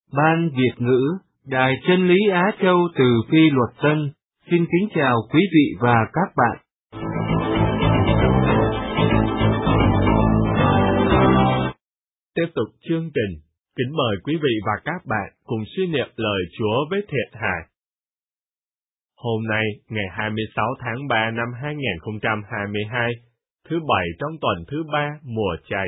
Ban Việt ngữ, Đài Chân lý Á Châu từ Phi Luật Tân, xin kính chào quý vị và các bạn. Tiếp tục chương trình, kính mời quý vị và các bạn cùng suy niệm lời Chúa với Thiện Hải. Hôm nay, ngày 26 tháng 3 năm 2022, thứ Bảy trong tuần thứ 3 mùa Chay.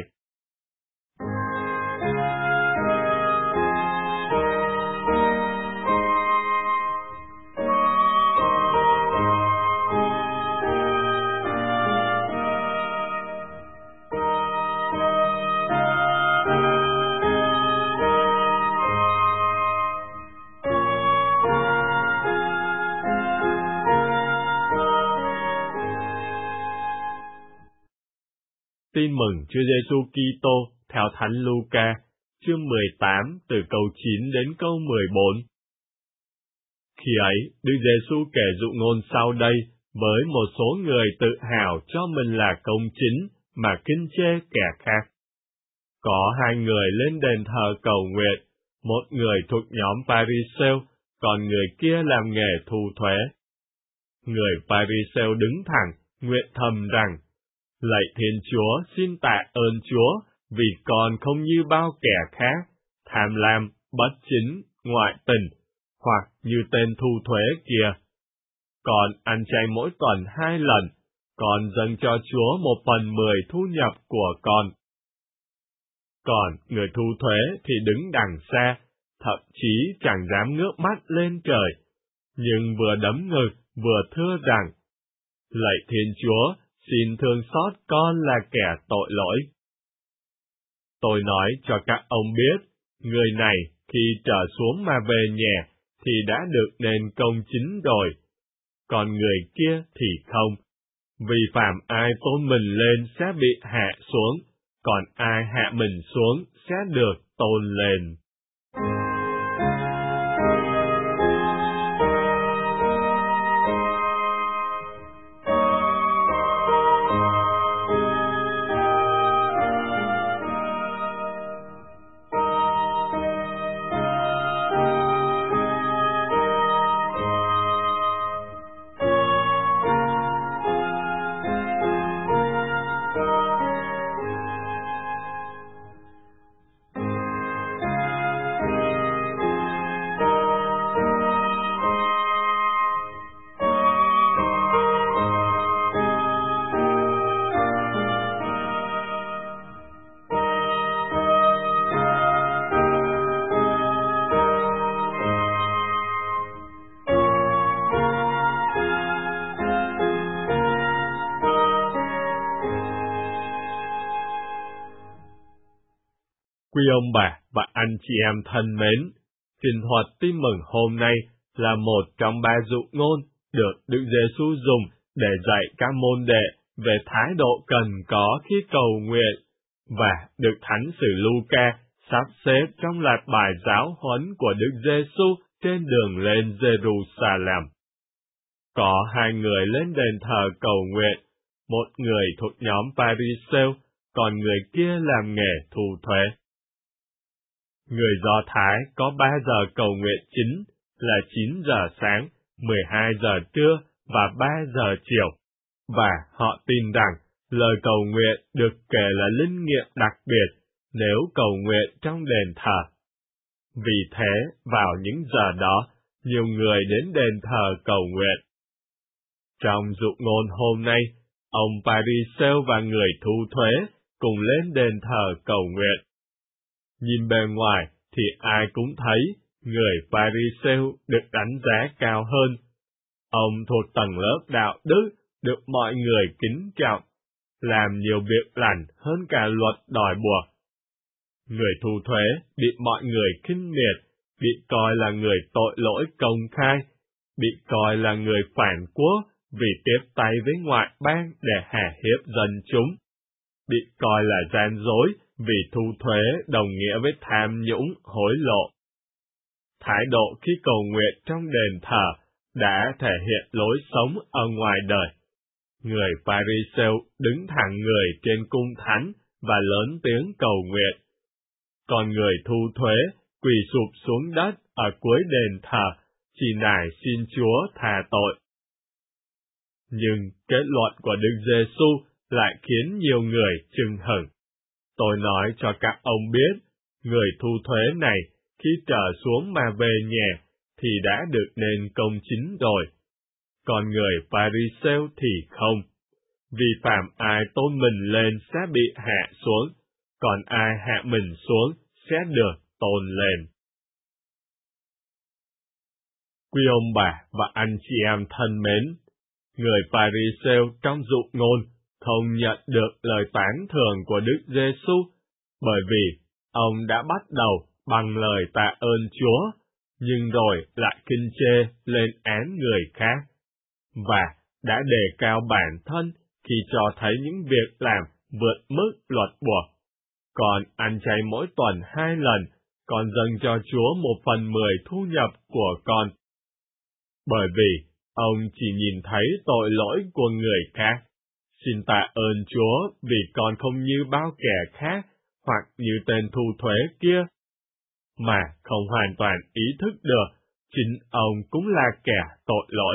Tin mừng Chúa Giêsu Kitô theo Thánh Luca, chương 18 từ câu 9 đến câu 14. Khi ấy, Đức Giêsu kể dụ ngôn sau đây với một số người tự hào cho mình là công chính mà khinh chê kẻ khác. Có hai người lên đền thờ cầu nguyện, một người thuộc nhóm Pharisêu, còn người kia làm nghề thu thuế. Người Pharisêu đứng thẳng, nguyện thầm rằng: Lạy Thiên Chúa, xin tạ ơn Chúa, vì con không như bao kẻ khác, tham lam, bất chính, ngoại tình, hoặc như tên thu thuế kia. Con ăn chay mỗi tuần 2 lần, con dâng cho Chúa 1/10 thu nhập của con. Còn người thu thuế thì đứng đằng xa, thậm chí chẳng dám ngước mắt lên trời, nhưng vừa đấm ngực vừa thưa rằng: Lạy Thiên Chúa, xin thương xót con là kẻ tội lỗi. Tôi nói cho các ông biết, người này khi trở xuống mà về nhà thì đã được nên công chính rồi, còn người kia thì không. Vì phàm ai tôn mình lên sẽ bị hạ xuống, còn ai hạ mình xuống sẽ được tôn lên. Quý ông bà và anh chị em thân mến, trình thuật tin mừng hôm nay là một trong 3 dụ ngôn được Đức Giêsu dùng để dạy các môn đệ về thái độ cần có khi cầu nguyện, và được Thánh sử Luca sắp xếp trong loạt bài giáo huấn của Đức Giêsu trên đường lên Jerusalem. Có hai người lên đền thờ cầu nguyện, một người thuộc nhóm Pharisêu, còn người kia làm nghề thu thuế. Người Do Thái có 3 giờ cầu nguyện chính là 9 giờ sáng, 12 giờ trưa và 3 giờ chiều, và họ tin rằng lời cầu nguyện được kể là linh nghiệm đặc biệt nếu cầu nguyện trong đền thờ. Vì thế, vào những giờ đó, nhiều người đến đền thờ cầu nguyện. Trong dụ ngôn hôm nay, ông Pharisêu và người thu thuế cùng lên đền thờ cầu nguyện. Nhìn bề ngoài thì ai cũng thấy người Pharisêu được đánh giá cao hơn. Ông thuộc tầng lớp đạo đức, được mọi người kính trọng, làm nhiều việc lành hơn cả luật đòi buộc. Người thu thuế bị mọi người khinh miệt, bị coi là người tội lỗi công khai, bị coi là người phản quốc vì tiếp tay với ngoại bang để hà hiếp dân chúng, bị coi là gian dối vì thu thuế đồng nghĩa với tham nhũng, hối lộ. Thái độ khi cầu nguyện trong đền thờ đã thể hiện lối sống ở ngoài đời. Người Pharisêu đứng thẳng người trên cung thánh và lớn tiếng cầu nguyện. Còn người thu thuế quỳ sụp xuống đất ở cuối đền thờ, chỉ nài xin Chúa tha tội. Nhưng kết luận của Đức Giêsu lại khiến nhiều người chưng hửng. Tôi nói cho các ông biết, người thu thuế này khi trở xuống mà về nhà thì đã được nên công chính rồi. Còn người Pha-ri-sêu thì không. Vì phạm ai tôn mình lên sẽ bị hạ xuống, còn ai hạ mình xuống sẽ được tôn lên. Quý ông bà và anh chị em thân mến, người Pha-ri-sêu trong dụ ngôn không nhận được lời tán thưởng của Đức Giêsu, bởi vì ông đã bắt đầu bằng lời tạ ơn Chúa, nhưng rồi lại kinh chê lên án người khác, và đã đề cao bản thân khi cho thấy những việc làm vượt mức luật buộc. Còn ăn chay mỗi tuần 2 lần, còn dâng cho Chúa 1/10 thu nhập của con. Bởi vì ông chỉ nhìn thấy tội lỗi của người khác. Xin tạ ơn Chúa vì con không như bao kẻ khác, hoặc như tên thu thuế kia, mà không hoàn toàn ý thức được, chính ông cũng là kẻ tội lỗi.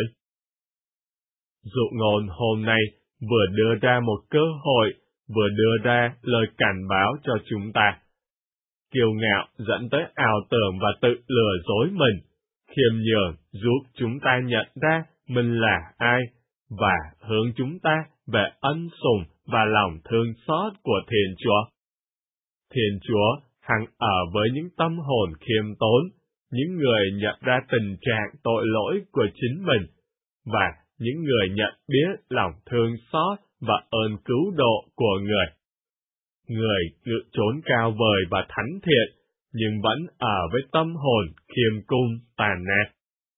Dụ ngôn hôm nay vừa đưa ra một cơ hội, vừa đưa ra lời cảnh báo cho chúng ta. Kiêu ngạo dẫn tới ảo tưởng và tự lừa dối mình, khiêm nhường giúp chúng ta nhận ra mình là ai, và hướng chúng ta về ân sủng và lòng thương xót của Thiên Chúa. Thiên Chúa hằng ở với những tâm hồn khiêm tốn, những người nhận ra tình trạng tội lỗi của chính mình, và những người nhận biết lòng thương xót và ơn cứu độ của người. Người ngự trốn cao vời và thánh thiện, nhưng vẫn ở với tâm hồn khiêm cung tàn nát.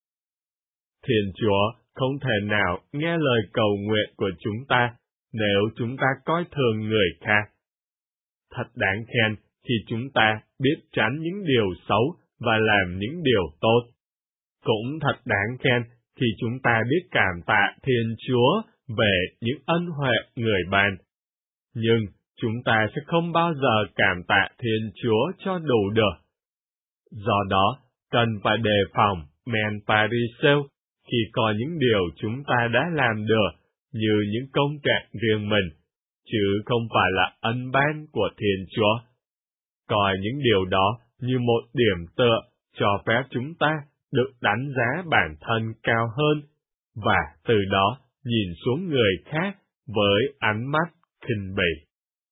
Thiên Chúa không thể nào nghe lời cầu nguyện của chúng ta nếu chúng ta coi thường người khác. Thật đáng khen khi chúng ta biết tránh những điều xấu và làm những điều tốt. Cũng thật đáng khen khi chúng ta biết cảm tạ Thiên Chúa về những ân huệ người ban. Nhưng chúng ta sẽ không bao giờ cảm tạ Thiên Chúa cho đủ được. Do đó, cần phải đề phòng men Pha-ri-sêu khi coi những điều chúng ta đã làm được như những công trạng riêng mình, chứ không phải là ân ban của Thiên Chúa. Coi những điều đó như một điểm tựa cho phép chúng ta được đánh giá bản thân cao hơn, và từ đó nhìn xuống người khác với ánh mắt khinh bỉ.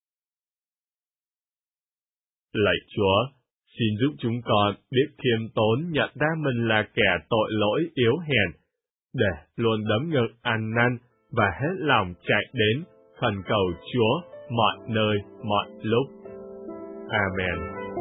Lạy Chúa, xin giúp chúng con biết khiêm tốn nhận ra mình là kẻ tội lỗi yếu hèn, để luôn đấm ngực ăn năn và hết lòng chạy đến khẩn cầu Chúa mọi nơi, mọi lúc. Amen.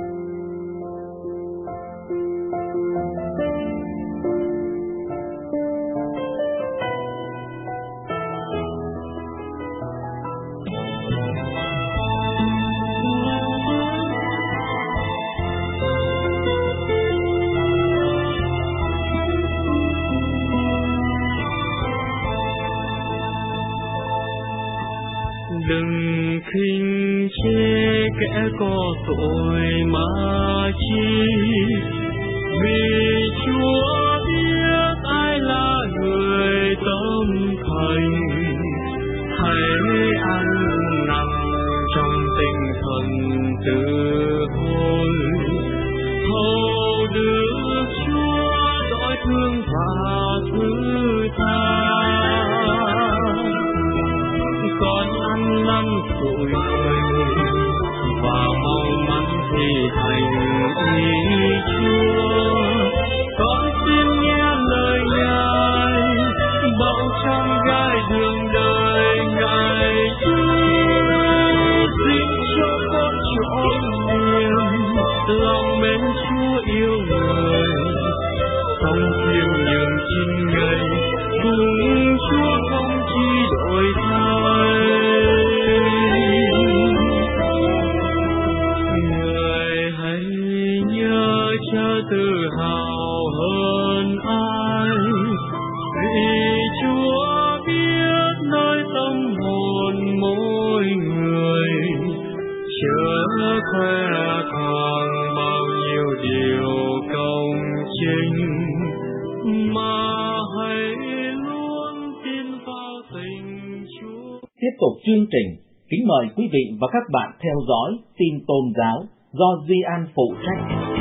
Đừng khinh chê kẻ có tội mà chi, vì Chúa biết ai là người tâm thành. Hãy ăn năn trong tinh thần từ hôn, hầu được Chúa dõi thương và thứ tha. Con ăn năn tội lỗi và mong mắn thi hành ý Chúa. Con xin nghe lời Ngài, bảo trong gai đường đời Ngài xin cho con trọn niềm lòng mến Chúa yêu người. Sống thiêng nhường chính ngày cùng Chúa không chi đổi thay. Người hãy nhớ Cha tự hào hơn ai, vì Chúa biết nơi tâm hồn mỗi người. Chớ khoe khoang bao nhiêu điều tục chương trình, kính mời quý vị và các bạn theo dõi tin tôn giáo do Duy An phụ trách.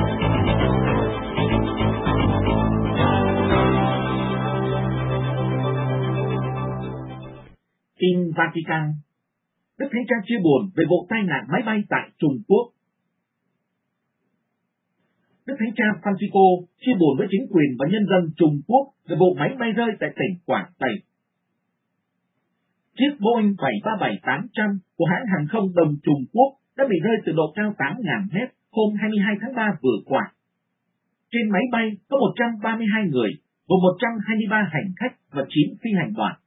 Tin Vatican. Đức Thánh Cha chia buồn về vụ tai nạn máy bay tại Trung Quốc. Đức Thánh Cha Francisco chia buồn với chính quyền và nhân dân Trung Quốc về vụ máy bay rơi tại tỉnh Quảng Tây. Chiếc Boeing 737-800 của hãng hàng không Đông Trung Quốc đã bị rơi từ độ cao 8.000 mét hôm 22 tháng 3 vừa qua. Trên máy bay có 132 người, gồm 123 hành khách và 9 phi hành đoàn.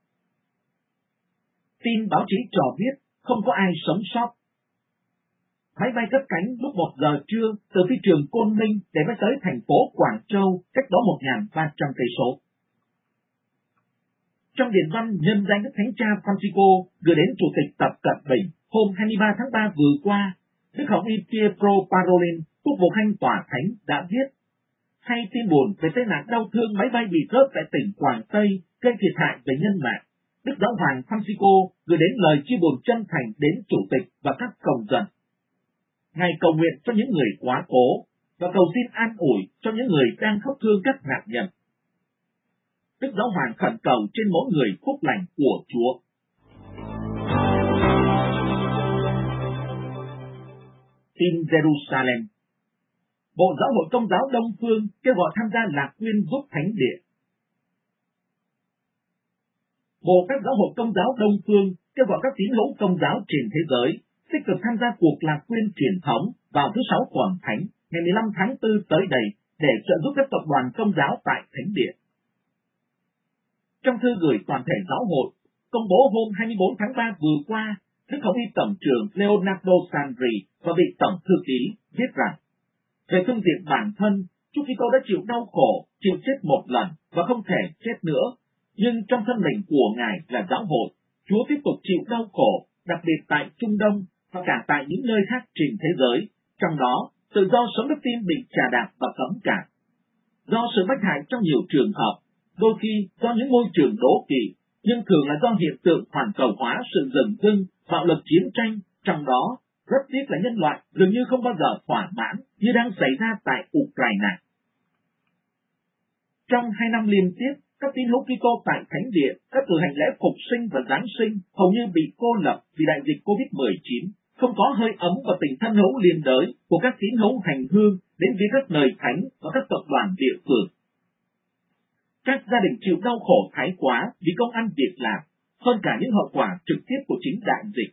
Tin báo chí cho biết không có ai sống sót. Máy bay cất cánh lúc 1 giờ trưa từ phi trường Côn Minh để bay tới thành phố Quảng Châu, cách đó 1.300 cây số. Trong điện văn nhân danh Đức Thánh Cha Francisco gửi đến Chủ tịch Tập Cận Bình hôm 23 tháng 3 vừa qua, Đức Hồng Y Pietro Parolin, quốc vụ khanh Tòa Thánh đã viết: hay tin buồn về tai nạn đau thương máy bay bị rớt tại tỉnh Quảng Tây gây thiệt hại về nhân mạng. Đức Giáo hoàng Francisco gửi đến lời chia buồn chân thành đến Chủ tịch và các công dân. Ngài cầu nguyện cho những người quá cố và cầu xin an ủi cho những người đang khóc thương các nạn nhân. Đức Giáo hoàng khẩn cầu trên mỗi người phúc lành của Chúa. Tin Jerusalem. Bộ Giáo hội Công giáo Đông phương kêu gọi tham gia lạc quyên giúp thánh địa. Bộ các giáo hội Công giáo Đông phương kêu gọi các tín hữu Công giáo trên thế giới tích cực tham gia cuộc lạc quyên truyền thống vào thứ 6 tuần thánh ngày 15 tháng 4 tới đây để trợ giúp các tập đoàn Công giáo tại thánh địa. Trong thư gửi toàn thể giáo hội, công bố hôm 24 tháng 3 vừa qua, Đức Hồng Y Tổng trưởng Leonardo Sandri và vị Tổng thư ký viết rằng: về phương diện bản thân, Chúa Kitô đã chịu đau khổ, chịu chết một lần và không thể chết nữa. Nhưng trong thân mình của Ngài là giáo hội, Chúa tiếp tục chịu đau khổ, đặc biệt tại Trung Đông và cả tại những nơi khác trên thế giới, trong đó tự do sống đức tin bị chà đạp và cấm cản. Do sự bách hại trong nhiều trường hợp, đôi khi do những môi trường đố kỵ, nhưng thường là do hiện tượng hoàn cầu hóa sự dừng dưng, bạo lực chiến tranh, trong đó rất tiếc là nhân loại dường như không bao giờ thỏa mãn như đang xảy ra tại Ukraine. Trong 2 năm liên tiếp, các tín hữu Kitô tại thánh địa đã cử hành lễ phục sinh và Giáng sinh hầu như bị cô lập vì đại dịch Covid-19, không có hơi ấm và tình thân hữu liên đới của các tín hữu hành hương đến với các nơi thánh và các tập đoàn địa phương. Các gia đình chịu đau khổ thái quá vì công ăn việc làm, hơn cả những hậu quả trực tiếp của chính đại dịch.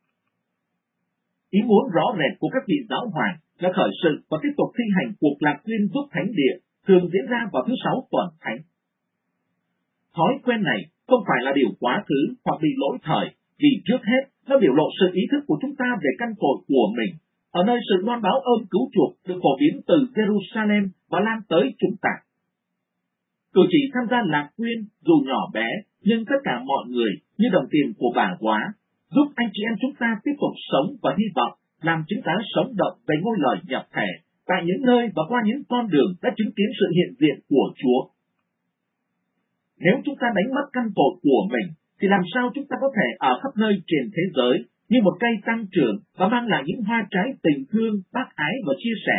Ý muốn rõ rệt của các vị giáo hoàng là khởi sự và tiếp tục thi hành cuộc lạc quyên giúp thánh địa thường diễn ra vào thứ 6 tuần thánh. Thói quen này không phải là điều quá khứ hoặc bị lỗi thời, vì trước hết nó biểu lộ sự ý thức của chúng ta về căn tội của mình, ở nơi sự loan báo ơn cứu chuộc được phổ biến từ Jerusalem và lan tới chúng ta. Cử chỉ tham gia lạc quyên dù nhỏ bé, nhưng tất cả mọi người như đồng tiền của bà Quá, giúp anh chị em chúng ta tiếp tục sống và hy vọng làm chúng ta sống động về ngôi lời nhập thể tại những nơi và qua những con đường đã chứng kiến sự hiện diện của Chúa. Nếu chúng ta đánh mất căn tội của mình, thì làm sao chúng ta có thể ở khắp nơi trên thế giới như một cây tăng trưởng và mang lại những hoa trái tình thương, bác ái và chia sẻ?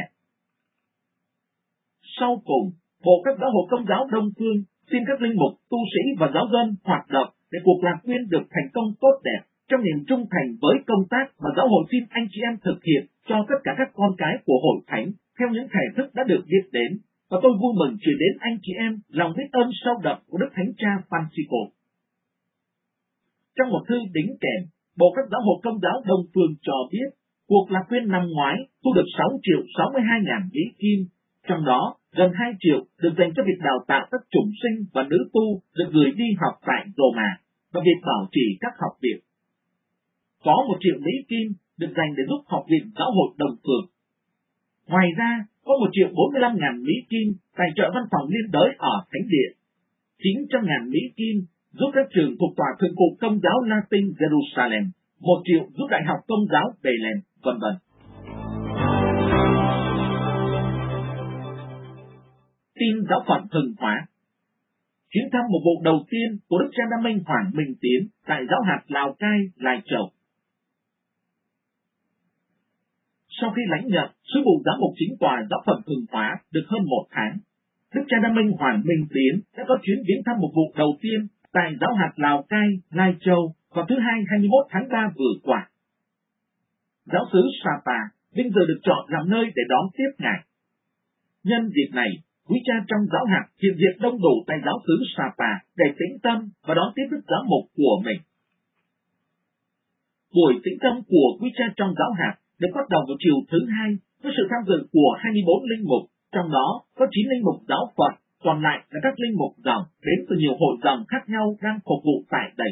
Sau cùng, Bộ các giáo hội Công giáo Đông phương xin các linh mục, tu sĩ và giáo dân hoạt động để cuộc lạc quyên được thành công tốt đẹp trong niềm trung thành với công tác mà giáo hội xin anh chị em thực hiện cho tất cả các con cái của hội thánh theo những thể thức đã được viết đến. Và tôi vui mừng chuyển đến anh chị em lòng biết ơn sâu đậm của Đức Thánh Cha Francisco. Trong một thư đính kèm, Bộ các giáo hội Công giáo Đông phương cho biết cuộc lạc quyên năm ngoái thu được 6.062.000 Mỹ Kim, trong đó gần 2 triệu được dành cho việc đào tạo các chủng sinh và nữ tu được gửi đi học tại Roma và việc bảo trì các học viện. Có 1 triệu Mỹ Kim được dành để giúp Học viện Giáo hội Đông phương. Ngoài ra, có 1.045.000 Mỹ Kim tài trợ văn phòng liên đới ở thánh địa, 900.000 Mỹ Kim giúp các trường thuộc Tòa Thượng phụ Công giáo Latin Jerusalem, 1 triệu giúp Đại học Công giáo Bethlehem, v.v. Tin giáo phận Hưng Hóa. chuyến thăm một vụ đầu tiên của Đức Cha Đam Minh Hoàng Minh Tiến tại giáo hạt Lào Cai, Lai Châu. Sau khi lãnh nhận sứ vụ giám mục chính tòa giáo phận Thường Hóa được hơn 1 tháng, Đức Cha Đam Minh Hoàng Minh Tiến đã có chuyến viếng thăm một vụ đầu tiên tại giáo hạt Lào Cai, Lai Châu vào thứ Hai 21 tháng 3 vừa qua. Giáo xứ Sapa vinh dự được chọn làm nơi để đón tiếp Ngài. Nhân dịp này, quý cha trong giáo hạt hiện diện đông đủ tại giáo xứ Sapa để tĩnh tâm và đón tiếp Đức Giám mục của mình. Buổi tĩnh tâm của quý cha trong giáo hạt được bắt đầu vào chiều thứ Hai với sự tham dự của 24 linh mục, trong đó có 9 linh mục giáo phận, còn lại là các linh mục dòng đến từ nhiều hội dòng khác nhau đang phục vụ tại đây.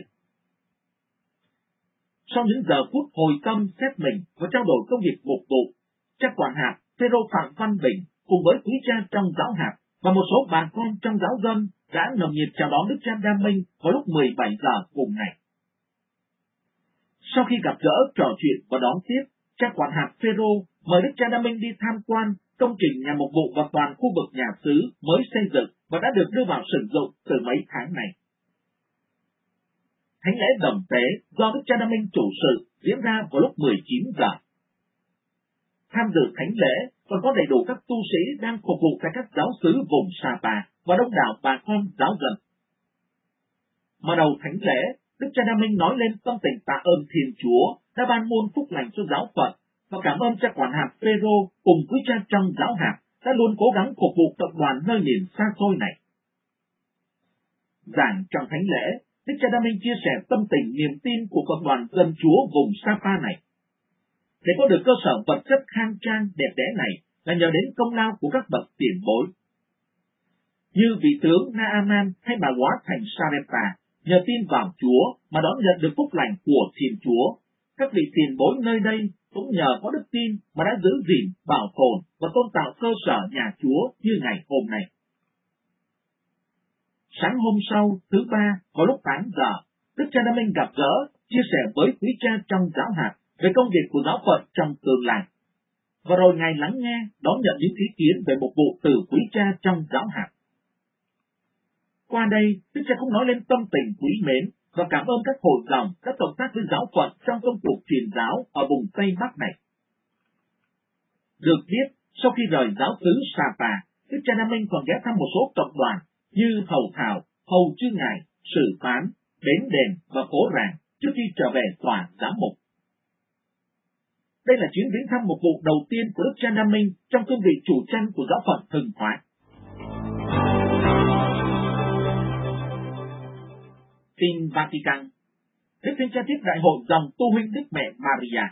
Sau những giờ phút hồi tâm xét mình và trao đổi công việc mục vụ, cha quản hạt Phêrô Phạm Văn Bình cùng với quý cha trong giáo hạt và một số bà con trong giáo dân đã nồng nhiệt chào đón Đức Cha Đam Minh vào lúc 17 giờ cùng ngày. Sau khi gặp gỡ, trò chuyện và đón tiếp, cha quản hạt Phêrô mời Đức Cha Đam Minh đi tham quan công trình nhà mục vụ và toàn khu vực nhà xứ mới xây dựng và đã được đưa vào sử dụng từ mấy tháng này. Thánh lễ đồng tế do Đức Cha Đam Minh chủ sự diễn ra vào lúc 19 giờ. Tham dự thánh lễ còn có đầy đủ các tu sĩ đang phục vụ tại các giáo xứ vùng Sapa và đông đảo bà con giáo dân. Mở đầu thánh lễ, Đức Cha Đam Minh nói lên tâm tình tạ ơn Thiên Chúa đã ban muôn phúc lành cho giáo phận và cảm ơn cha quản hạt Phêrô cùng quý cha trong giáo hạt đã luôn cố gắng phục vụ tập đoàn nơi miền xa xôi này. Giảng trong thánh lễ, Đức Cha Đam Minh chia sẻ tâm tình niềm tin của cộng đoàn dân Chúa vùng Sapa này. Để có được cơ sở vật chất khang trang đẹp đẽ này là nhờ đến công lao của các bậc tiền bối. Như vị tướng Naaman hay bà Quá Thành Sarepa nhờ tin vào Chúa mà đón nhận được phúc lành của Thiên Chúa. Các vị tiền bối nơi đây cũng nhờ có đức tin mà đã giữ gìn, bảo tồn và tôn tạo cơ sở nhà Chúa như ngày hôm nay. Sáng hôm sau, thứ Ba, vào lúc 8 giờ, Đức Cha Đam Minh gặp gỡ, chia sẻ với quý cha trong giáo hạt về công việc của giáo phận trong tương lai. Và rồi Ngài lắng nghe, đón nhận những ý kiến về mục vụ từ quý cha trong giáo hạt. Qua đây, Đức Cha cũng nói lên tâm tình quý mến và cảm ơn các hội dòng đã cộng tác với giáo phận trong công cuộc truyền giáo ở vùng Tây Bắc này. Được biết, sau khi rời giáo xứ Sapa, Đức Cha Đam Minh còn ghé thăm một số cộng đoàn như Hầu Thảo, Hầu Chư Ngài, Sử Phán, Bến Đền và Phố Ràng trước khi trở về tòa giám mục. Đây là chuyến viếng thăm mục vụ đầu tiên của Đức Cha Đam Minh trong cương vị chủ chăn của giáo phận Thường Hóa. Tin Vatican. Đức Thánh Cha tiếp đại hội dòng tu huynh Đức Mẹ Maria.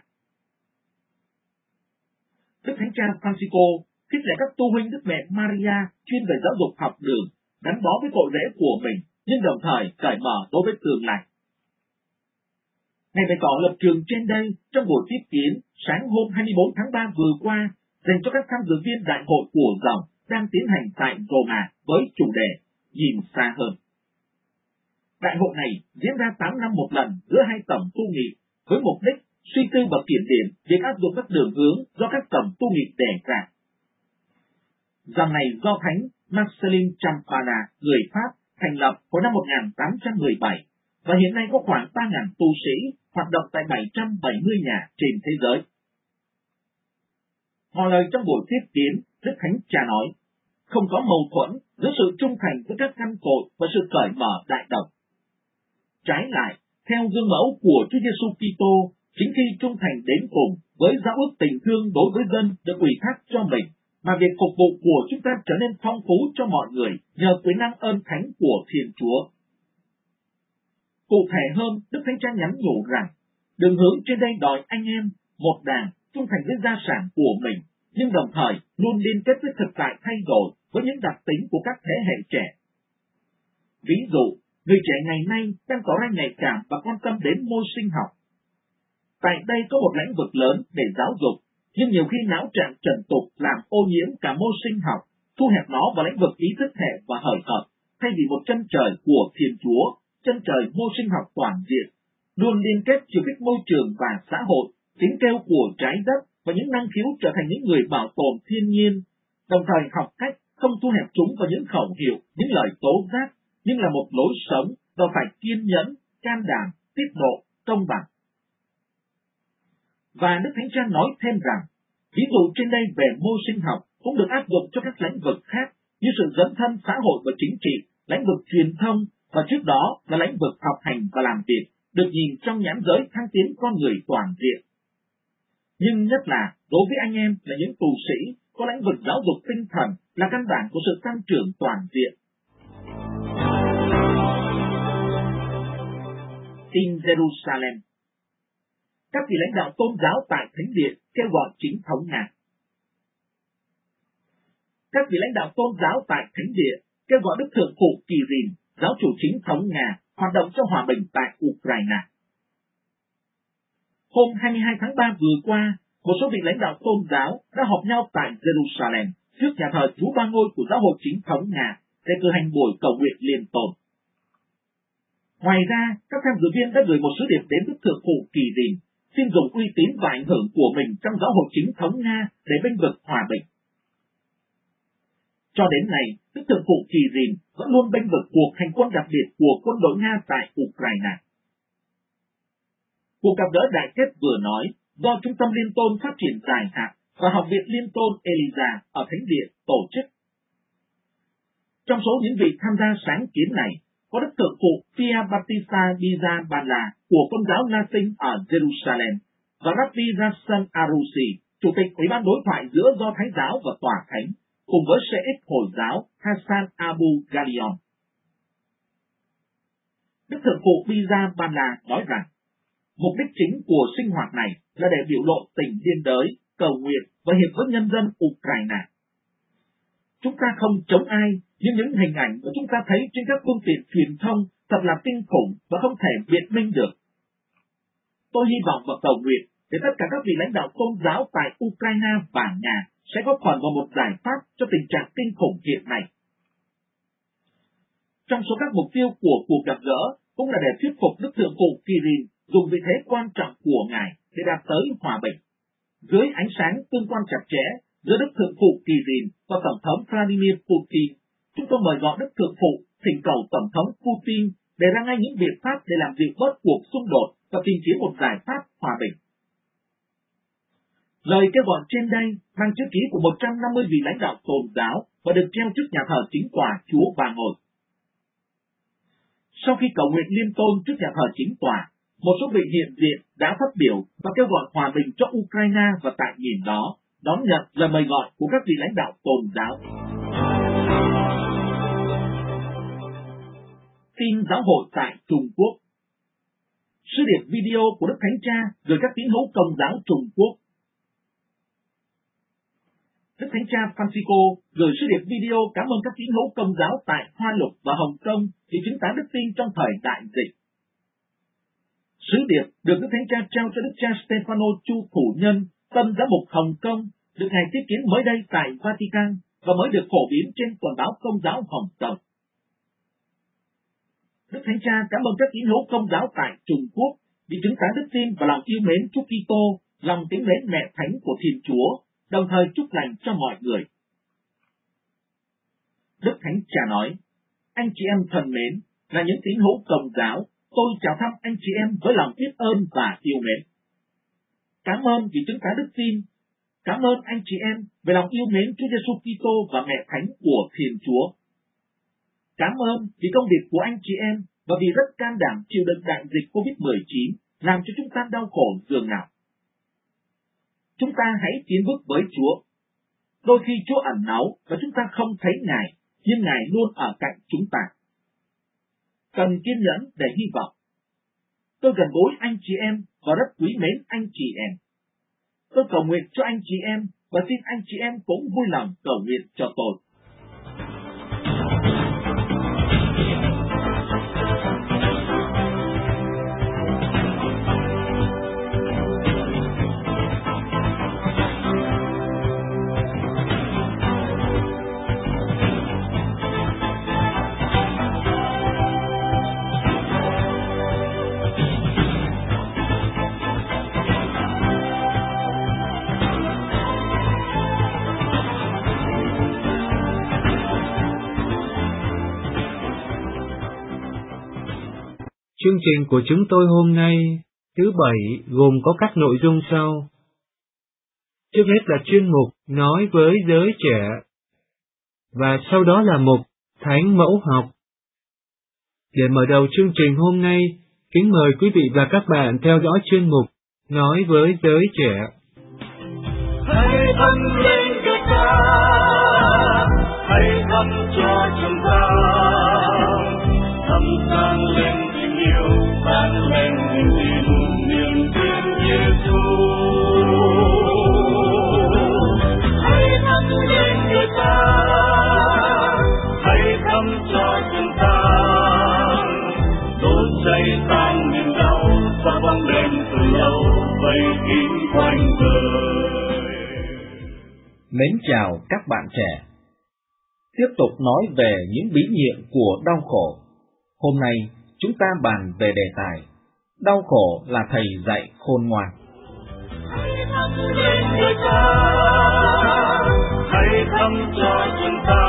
Đức Thánh Cha Francisco khích lệ các tu huynh Đức Mẹ Maria chuyên về giáo dục học đường, gắn bó với tội lễ của mình, nhưng đồng thời cởi mở đối với tương lai. Ngài bày tỏ lập trường trên đây trong buổi tiếp kiến sáng hôm 24 tháng 3 vừa qua dành cho các tham dự viên đại hội của dòng đang tiến hành tại Roma với chủ đề Nhìn xa hơn. Đại hội này diễn ra 8 năm một lần giữa hai tổng tu nghị với mục đích suy tư và kiểm điểm việc áp dụng các đường hướng do các tổng tu nghị đề ra. Dòng này do Thánh Marcelin Champana, người Pháp, thành lập vào năm 1817 và hiện nay có khoảng 3.000 tu sĩ hoạt động tại 770 nhà trên thế giới. Ngỏ lời trong buổi tiếp kiến, Đức Thánh Cha nói, không có mâu thuẫn giữa sự trung thành với các căn cội và sự cởi mở đại đồng. Trái lại, theo gương mẫu của Chúa Giêsu Kitô, chính khi trung thành đến cùng với giao ước tình thương đối với dân được ủy thác cho mình, mà việc phục vụ của chúng ta trở nên phong phú cho mọi người nhờ quyền năng ơn thánh của Thiên Chúa. Cụ thể hơn, Đức Thánh Cha nhắn nhủ rằng, đường hướng trên đây đòi anh em, một đảng, trung thành với gia sản của mình, nhưng đồng thời luôn liên kết với thực tại thay đổi với những đặc tính của các thế hệ trẻ. Ví dụ, người trẻ ngày nay đang tỏ ra nhạy cảm và quan tâm đến môi sinh học. Tại đây có một lĩnh vực lớn để giáo dục, nhưng nhiều khi não trạng trần tục làm ô nhiễm cả môi sinh học, thu hẹp nó vào lĩnh vực ý thức hệ và hời hợt, thay vì một chân trời của Thiên Chúa, chân trời môi sinh học toàn diện, luôn liên kết chiều kích môi trường và xã hội, tiếng kêu của trái đất và những năng khiếu trở thành những người bảo tồn thiên nhiên, đồng thời học cách không thu hẹp chúng vào những khẩu hiệu, những lời tố giác, nhưng là một lối sống và phải kiên nhẫn, can đảm, tiết độ, công bằng. Và Đức Thánh Cha nói thêm rằng, ví dụ trên đây về môn sinh học cũng được áp dụng cho các lĩnh vực khác như sự dấn thân xã hội và chính trị, lĩnh vực truyền thông và trước đó là lĩnh vực học hành và làm việc, được nhìn trong nhãn giới thăng tiến con người toàn diện. Nhưng nhất là đối với anh em là những tù sĩ có lĩnh vực giáo dục tinh thần là căn bản của sự tăng trưởng toàn diện. Tin Jerusalem. Các vị lãnh đạo tôn giáo tại Thánh Điện kêu gọi chính thống Nga. Các vị lãnh đạo tôn giáo tại Thánh Điện kêu gọi Đức Thượng Phụ Kirill, giáo chủ chính thống Nga, hoạt động cho hòa bình tại Ukraine. Hôm 22 tháng 3 vừa qua, một số vị lãnh đạo tôn giáo đã họp nhau tại Jerusalem trước nhà thờ Chúa Ba Ngôi của giáo hội chính thống Nga để cử hành buổi cầu nguyện liên tôn. Ngoài ra, các tham dự viên đã gửi một sứ điệp đến Đức Thượng Phụ Kirill, xin dùng uy tín và ảnh hưởng của mình trong giáo hội chính thống Nga để bênh vực hòa bình. Cho đến nay, Đức Thượng Phụ Kirill vẫn luôn bênh vực cuộc hành quân đặc biệt của quân đội Nga tại Ukraine. Cuộc gặp gỡ đại kết vừa nói do Trung tâm Liên tôn Phát triển Dài hạn và Học viện Liên tôn Eliza ở Thánh Điện tổ chức. Trong số những vị tham gia sáng kiến này, có Đức Thượng Phụ Pia Baptista Bizabala của Công giáo La Sinh ở Jerusalem và Rabbi Rassan Arusi, Chủ tịch Ủy ban đối thoại giữa Do Thái giáo và Tòa Thánh, cùng với Sheikh Hồi giáo Hassan Abu Galion. Đức Thượng Phụ Bizabala nói rằng, mục đích chính của sinh hoạt này là để biểu lộ tình liên đới, cầu nguyện và hiệp với nhân dân Ukraine. Chúng ta không chống ai, nhưng những hình ảnh mà chúng ta thấy trên các phương tiện truyền thông thật là kinh khủng và không thể biện minh được. Tôi hy vọng và cầu nguyện để tất cả các vị lãnh đạo tôn giáo tại Ukraine và Nga sẽ góp phần vào một giải pháp cho tình trạng kinh khủng hiện nay. Trong số các mục tiêu của cuộc gặp gỡ cũng là để thuyết phục Đức Thượng Phụ Kirill dùng vị thế quan trọng của Ngài để đạt tới hòa bình. Dưới ánh sáng tương quan chặt chẽ giữa Đức Thượng Phụ Kirill và Tổng thống Vladimir Putin, chúng tôi mời gọi Đức Thượng Phụ thỉnh cầu Tổng thống Putin đề ra ngay những biện pháp để làm dịu bớt cuộc xung đột và tìm kiếm một giải pháp hòa bình. Lời kêu gọi trên đây mang chữ ký của 150 vị lãnh đạo tôn giáo và được treo trước nhà thờ chính tòa Chúa Ba Ngôi. Sau khi cầu nguyện liên tôn trước nhà thờ chính tòa, một số vị hiện diện đã phát biểu và kêu gọi hòa bình cho Ukraine và tại miền đó đón nhận lời mời gọi của các vị lãnh đạo tôn giáo. Tin giáo hội tại Trung Quốc. Sứ điệp video của Đức Thánh Cha gửi các tín hữu Công giáo Trung Quốc. Đức Thánh Cha Francisco gửi sứ điệp video cảm ơn các tín hữu Công giáo tại Hoa Lục và Hồng Kông vì chứng tán đức tin trong thời đại dịch. Sứ điệp được Đức Thánh Cha trao cho Đức cha Stefano Chu Thủ Nhân, Tân Giám mục Hồng Kông, được Ngài tiếp kiến mới đây tại Vatican và mới được phổ biến trên tuần báo Công giáo Hồng Kông. Đức Thánh Cha cảm ơn các tín hữu Công giáo tại Trung Quốc vì chứng tán đức tin và lòng yêu mến Chúa Kitô, lòng kính mến Mẹ Thánh của Thiên Chúa, đồng thời chúc lành cho mọi người. Đức Thánh Cha nói, anh chị em thân mến, là những tín hữu Công giáo, tôi chào thăm anh chị em với lòng biết ơn và yêu mến. Cảm ơn vì chứng tán đức tin. Cảm ơn anh chị em về lòng yêu mến Chúa Giêsu Kitô và Mẹ Thánh của Thiên Chúa. Cảm ơn vì công việc của anh chị em và vì rất can đảm chịu đựng đại dịch COVID-19 làm cho chúng ta đau khổ dường nào. Chúng ta hãy tiến bước với Chúa. Đôi khi Chúa ẩn náu và chúng ta không thấy Ngài, nhưng Ngài luôn ở cạnh chúng ta. Cần kiên nhẫn để hy vọng. Tôi gần gũi anh chị em và rất quý mến anh chị em. Tôi cầu nguyện cho anh chị em và xin anh chị em cũng vui lòng cầu nguyện cho tôi. Chương trình của chúng tôi hôm nay, thứ Bảy, gồm có các nội dung sau. Trước hết là chuyên mục Nói với giới trẻ, và sau đó là mục Thánh mẫu học. Để mở đầu chương trình hôm nay, kính mời quý vị và các bạn theo dõi chuyên mục Nói với giới trẻ. Hãy ân lên Chúa ta, hãy thắp cho chúng ta, thắp sáng lên tình yêu, sáng lên niềm tin, niềm tin Giêsu. Hãy thắp lên Chúa ta, hãy thắp cho chúng ta, đốt cháy tan niềm đau, và bóng đêm từ lâu vây kín quanh đời. Mến chào các bạn trẻ. Tiếp tục nói về những bí nhiệm của đau khổ. Hôm nay chúng ta bàn về đề tài đau khổ là thầy dạy khôn ngoan. Hãy thắp lên người ta, hãy thắp cho chúng ta,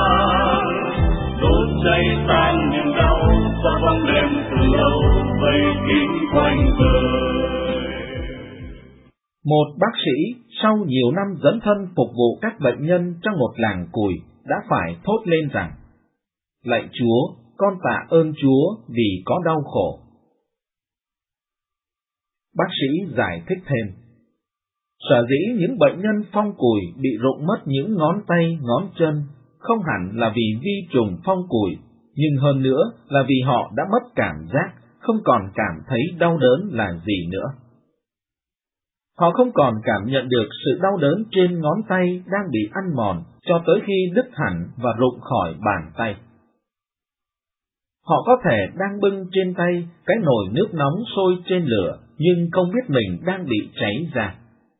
đốt cháy tan niềm đau, và bóng đêm từ lâu vây kín quanh đời. Một bác sĩ sau nhiều năm dấn thân phục vụ các bệnh nhân trong một làng cùi đã phải thốt lên rằng: Lạy Chúa, con tạ ơn Chúa vì có đau khổ. Bác sĩ giải thích thêm: sở dĩ những bệnh nhân phong cùi bị rụng mất những ngón tay, ngón chân không hẳn là vì vi trùng phong cùi, nhưng hơn nữa là vì họ đã mất cảm giác, không còn cảm thấy đau đớn là gì nữa. Họ không còn cảm nhận được sự đau đớn trên ngón tay đang bị ăn mòn cho tới khi đứt hẳn và rụng khỏi bàn tay. Họ có thể đang bưng trên tay cái nồi nước nóng sôi trên lửa, nhưng không biết mình đang bị cháy ra.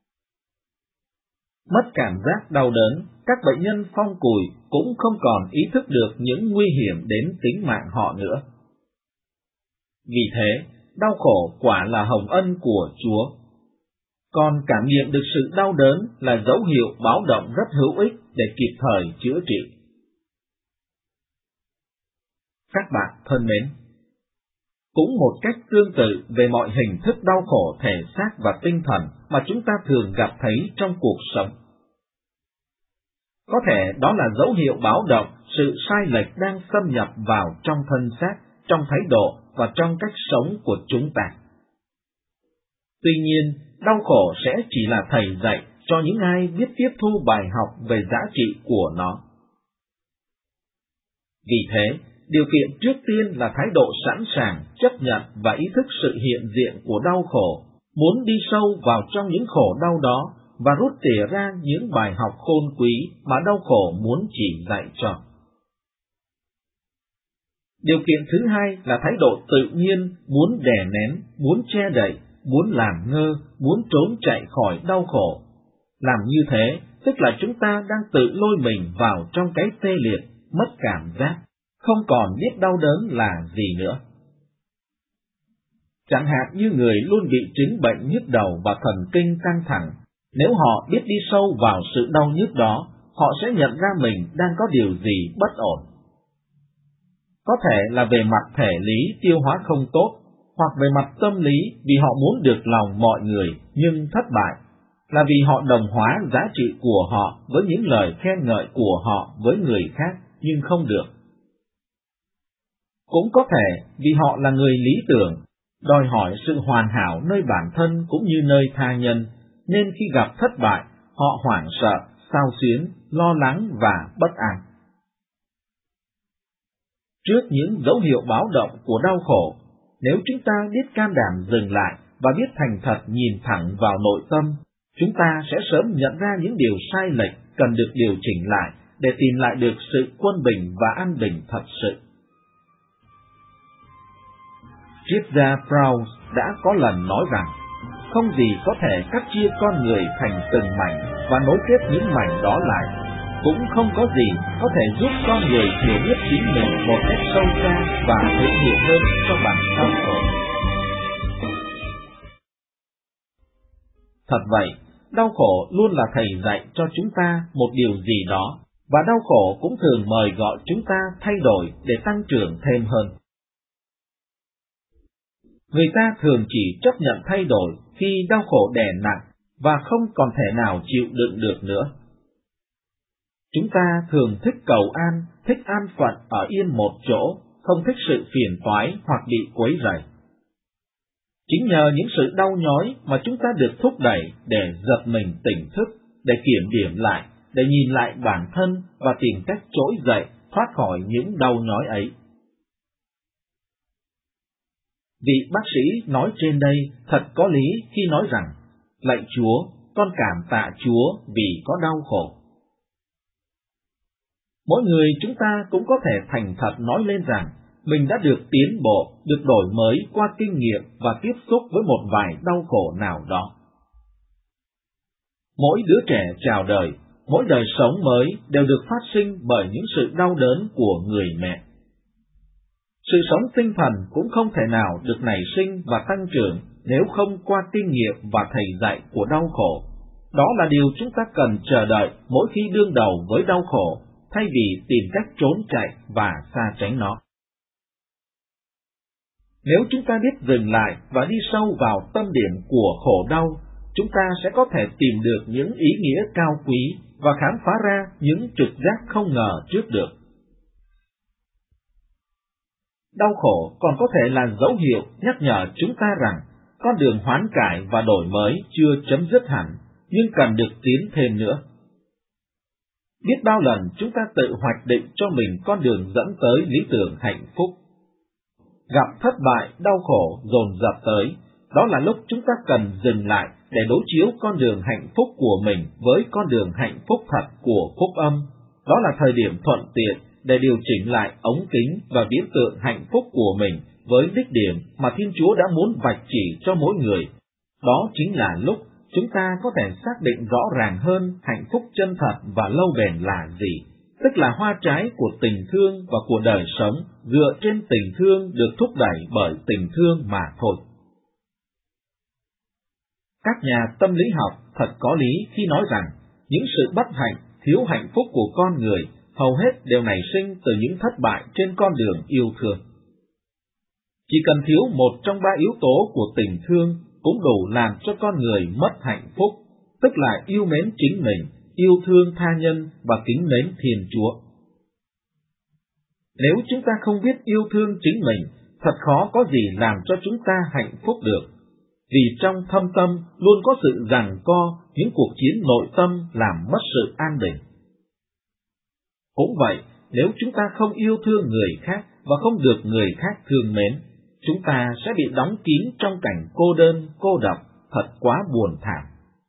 Mất cảm giác đau đớn, các bệnh nhân phong cùi cũng không còn ý thức được những nguy hiểm đến tính mạng họ nữa. Vì thế, đau khổ quả là hồng ân của Chúa. Còn cảm nghiệm được sự đau đớn là dấu hiệu báo động rất hữu ích để kịp thời chữa trị. Các bạn thân mến, cũng một cách tương tự về mọi hình thức đau khổ thể xác và tinh thần mà chúng ta thường gặp thấy trong cuộc sống. Có thể đó là dấu hiệu báo động sự sai lệch đang xâm nhập vào trong thân xác, trong thái độ và trong cách sống của chúng ta. Tuy nhiên, đau khổ sẽ chỉ là thầy dạy cho những ai biết tiếp thu bài học về giá trị của nó. Vì thế, điều kiện trước tiên là thái độ sẵn sàng chấp nhận và ý thức sự hiện diện của đau khổ, muốn đi sâu vào trong những khổ đau đó và rút tỉa ra những bài học khôn quý mà đau khổ muốn chỉ dạy cho. Điều kiện thứ hai là thái độ tự nhiên, muốn đè nén, muốn che đậy, muốn làm ngơ, muốn trốn chạy khỏi đau khổ. Làm như thế, tức là chúng ta đang tự lôi mình vào trong cái tê liệt, mất cảm giác, không còn biết đau đớn là gì nữa. Chẳng hạn như người luôn bị chứng bệnh nhức đầu và thần kinh căng thẳng, nếu họ biết đi sâu vào sự đau nhức đó, họ sẽ nhận ra mình đang có điều gì bất ổn. Có thể là về mặt thể lý tiêu hóa không tốt, hoặc về mặt tâm lý vì họ muốn được lòng mọi người nhưng thất bại, là vì họ đồng hóa giá trị của họ với những lời khen ngợi của họ với người khác nhưng không được. Cũng có thể vì họ là người lý tưởng, đòi hỏi sự hoàn hảo nơi bản thân cũng như nơi tha nhân, nên khi gặp thất bại, họ hoảng sợ, xao xuyến, lo lắng và bất an. Trước những dấu hiệu báo động của đau khổ, nếu chúng ta biết can đảm dừng lại và biết thành thật nhìn thẳng vào nội tâm, chúng ta sẽ sớm nhận ra những điều sai lệch cần được điều chỉnh lại để tìm lại được sự quân bình và an bình thật sự. Triết gia Proust đã có lần nói rằng, không gì có thể cắt chia con người thành từng mảnh và nối kết những mảnh đó lại, cũng không có gì có thể giúp con người hiểu biết chính mình một cách sâu xa và hữu hiệu hơn cho bằng đau khổ. Thật vậy, đau khổ luôn là thầy dạy cho chúng ta một điều gì đó, và đau khổ cũng thường mời gọi chúng ta thay đổi để tăng trưởng thêm hơn. Người ta thường chỉ chấp nhận thay đổi khi đau khổ đè nặng và không còn thể nào chịu đựng được nữa. Chúng ta thường thích cầu an, thích an phận ở yên một chỗ, không thích sự phiền toái hoặc bị quấy rầy. Chính nhờ những sự đau nhói mà chúng ta được thúc đẩy để giật mình tỉnh thức, để kiểm điểm lại, để nhìn lại bản thân và tìm cách trỗi dậy, thoát khỏi những đau nhói ấy. Vị bác sĩ nói trên đây thật có lý khi nói rằng, lạy Chúa, con cảm tạ Chúa vì có đau khổ. Mỗi người chúng ta cũng có thể thành thật nói lên rằng, mình đã được tiến bộ, được đổi mới qua kinh nghiệm và tiếp xúc với một vài đau khổ nào đó. Mỗi đứa trẻ chào đời, mỗi đời sống mới đều được phát sinh bởi những sự đau đớn của người mẹ. Sự sống tinh thần cũng không thể nào được nảy sinh và tăng trưởng nếu không qua kinh nghiệm và thầy dạy của đau khổ. Đó là điều chúng ta cần chờ đợi mỗi khi đương đầu với đau khổ, thay vì tìm cách trốn chạy và xa tránh nó. Nếu chúng ta biết dừng lại và đi sâu vào tâm điểm của khổ đau, chúng ta sẽ có thể tìm được những ý nghĩa cao quý và khám phá ra những trực giác không ngờ trước được. Đau khổ còn có thể là dấu hiệu nhắc nhở chúng ta rằng con đường hoán cải và đổi mới chưa chấm dứt hẳn, nhưng cần được tiến thêm nữa. Biết bao lần chúng ta tự hoạch định cho mình con đường dẫn tới lý tưởng hạnh phúc. Gặp thất bại, đau khổ dồn dập tới, đó là lúc chúng ta cần dừng lại để đối chiếu con đường hạnh phúc của mình với con đường hạnh phúc thật của phúc âm. Đó là thời điểm thuận tiện để điều chỉnh lại ống kính và viễn tượng hạnh phúc của mình với đích điểm mà Thiên Chúa đã muốn vạch chỉ cho mỗi người. Đó chính là lúc chúng ta có thể xác định rõ ràng hơn hạnh phúc chân thật và lâu bền là gì, tức là hoa trái của tình thương và của đời sống dựa trên tình thương được thúc đẩy bởi tình thương mà thôi. Các nhà tâm lý học thật có lý khi nói rằng những sự bất hạnh, thiếu hạnh phúc của con người hầu hết đều nảy sinh từ những thất bại trên con đường yêu thương. Chỉ cần thiếu một trong ba yếu tố của tình thương cũng đủ làm cho con người mất hạnh phúc, tức là yêu mến chính mình, yêu thương tha nhân và kính mến Thiên Chúa. Nếu chúng ta không biết yêu thương chính mình, thật khó có gì làm cho chúng ta hạnh phúc được, vì trong thâm tâm luôn có sự giằng co, những cuộc chiến nội tâm làm mất sự an bình. Cũng vậy, nếu chúng ta không yêu thương người khác và không được người khác thương mến, chúng ta sẽ bị đóng kín trong cảnh cô đơn, cô độc, thật quá buồn thảm.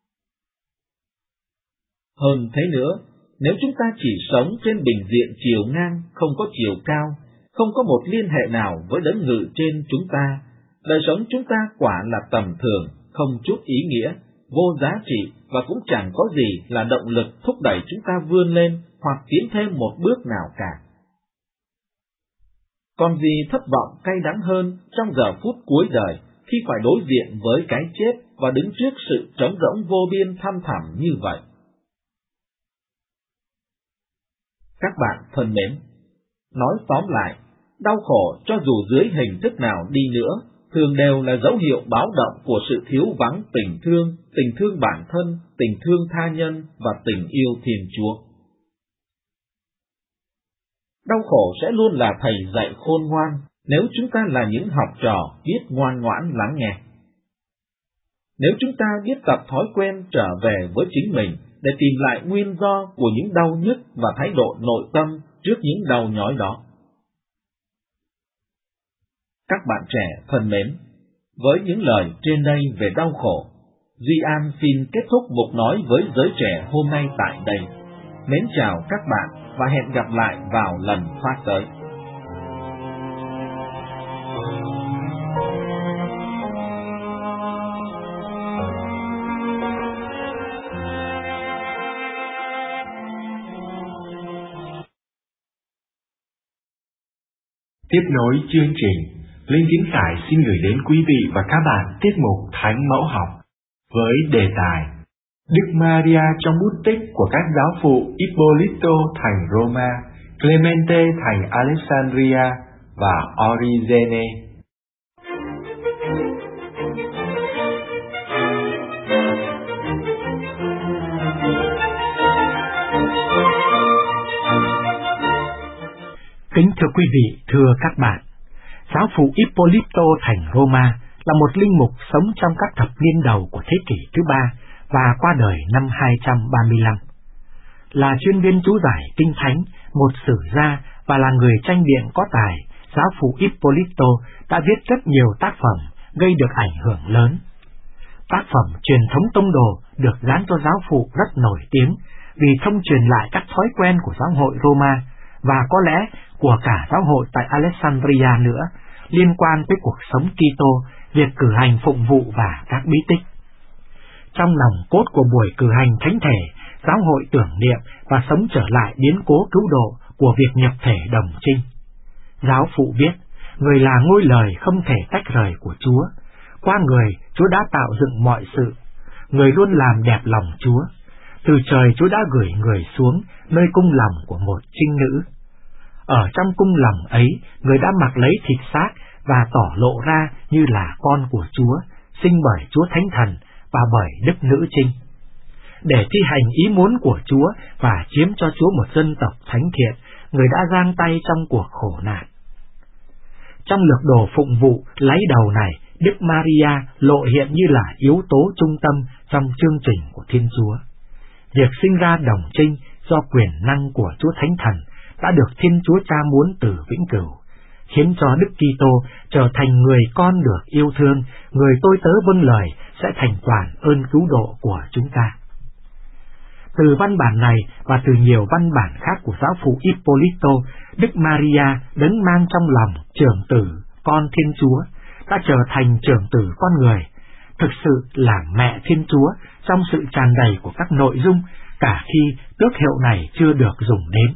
Hơn thế nữa, nếu chúng ta chỉ sống trên bình diện chiều ngang, không có chiều cao, không có một liên hệ nào với đấng ngự trên chúng ta, đời sống chúng ta quả là tầm thường, không chút ý nghĩa, vô giá trị và cũng chẳng có gì là động lực thúc đẩy chúng ta vươn lên hoặc tiến thêm một bước nào cả. Còn gì thất vọng cay đắng hơn trong giờ phút cuối đời khi phải đối diện với cái chết và đứng trước sự trống rỗng vô biên thăm thẳm như vậy. Các bạn thân mến, nói tóm lại, đau khổ cho dù dưới hình thức nào đi nữa, thường đều là dấu hiệu báo động của sự thiếu vắng tình thương bản thân, tình thương tha nhân và tình yêu Thiên Chúa. Đau khổ sẽ luôn là thầy dạy khôn ngoan nếu chúng ta là những học trò biết ngoan ngoãn lắng nghe. Nếu chúng ta biết tập thói quen trở về với chính mình để tìm lại nguyên do của những đau nhức và thái độ nội tâm trước những đau nhói đó. Các bạn trẻ thân mến, với những lời trên đây về đau khổ, Duy An xin kết thúc mục nói với giới trẻ hôm nay tại đây. Mến chào các bạn và hẹn gặp lại vào lần phát tới. Tiếp nối chương trình, Linh Kính Khải xin gửi đến quý vị và các bạn tiết mục Thánh Mẫu Học với đề tài Đức Maria trong bút tích của các giáo phụ Ippolito thành Roma, Clemente thành Alexandria và Origene. Kính thưa quý vị, thưa các bạn, giáo phụ Ippolito thành Roma là một linh mục sống trong các thập niên đầu của thế kỷ thứ 3 và qua đời năm 235. Là chuyên viên chú giải kinh thánh, một sử gia và là người tranh biện có tài, giáo phụ Ippolito đã viết rất nhiều tác phẩm gây được ảnh hưởng lớn. Tác phẩm truyền thống tông đồ được gán cho giáo phụ rất nổi tiếng vì thông truyền lại các thói quen của giáo hội Roma và có lẽ của cả giáo hội tại Alexandria nữa, liên quan tới cuộc sống Kitô, việc cử hành phụng vụ và các bí tích. Trong nòng cốt của buổi cử hành thánh thể, giáo hội tưởng niệm và sống trở lại biến cố cứu độ của việc nhập thể đồng trinh. Giáo phụ viết, người là ngôi lời không thể tách rời của Chúa. Qua người, Chúa đã tạo dựng mọi sự. Người luôn làm đẹp lòng Chúa. Từ trời Chúa đã gửi người xuống nơi cung lòng của một trinh nữ. Ở trong cung lòng ấy, người đã mặc lấy thịt xác và tỏ lộ ra như là con của Chúa, sinh bởi Chúa Thánh Thần và bởi Đức Nữ Trinh. Để thi hành ý muốn của Chúa và chiếm cho Chúa một dân tộc thánh thiện, người đã giang tay trong cuộc khổ nạn. Trong lược đồ phụng vụ lấy đầu này, Đức Maria lộ hiện như là yếu tố trung tâm trong chương trình của Thiên Chúa. Việc sinh ra đồng trinh do quyền năng của Chúa Thánh Thần đã được Thiên Chúa Cha muốn từ vĩnh cửu, khiến cho Đức Kitô trở thành người con được yêu thương, người tôi tớ vâng lời sẽ thành toàn ơn cứu độ của chúng ta. Từ văn bản này và từ nhiều văn bản khác của giáo phụ Ippolito, Đức Maria đấng mang trong lòng trưởng tử con Thiên Chúa đã trở thành trưởng tử con người, thực sự là mẹ Thiên Chúa trong sự tràn đầy của các nội dung, cả khi tước hiệu này chưa được dùng đến.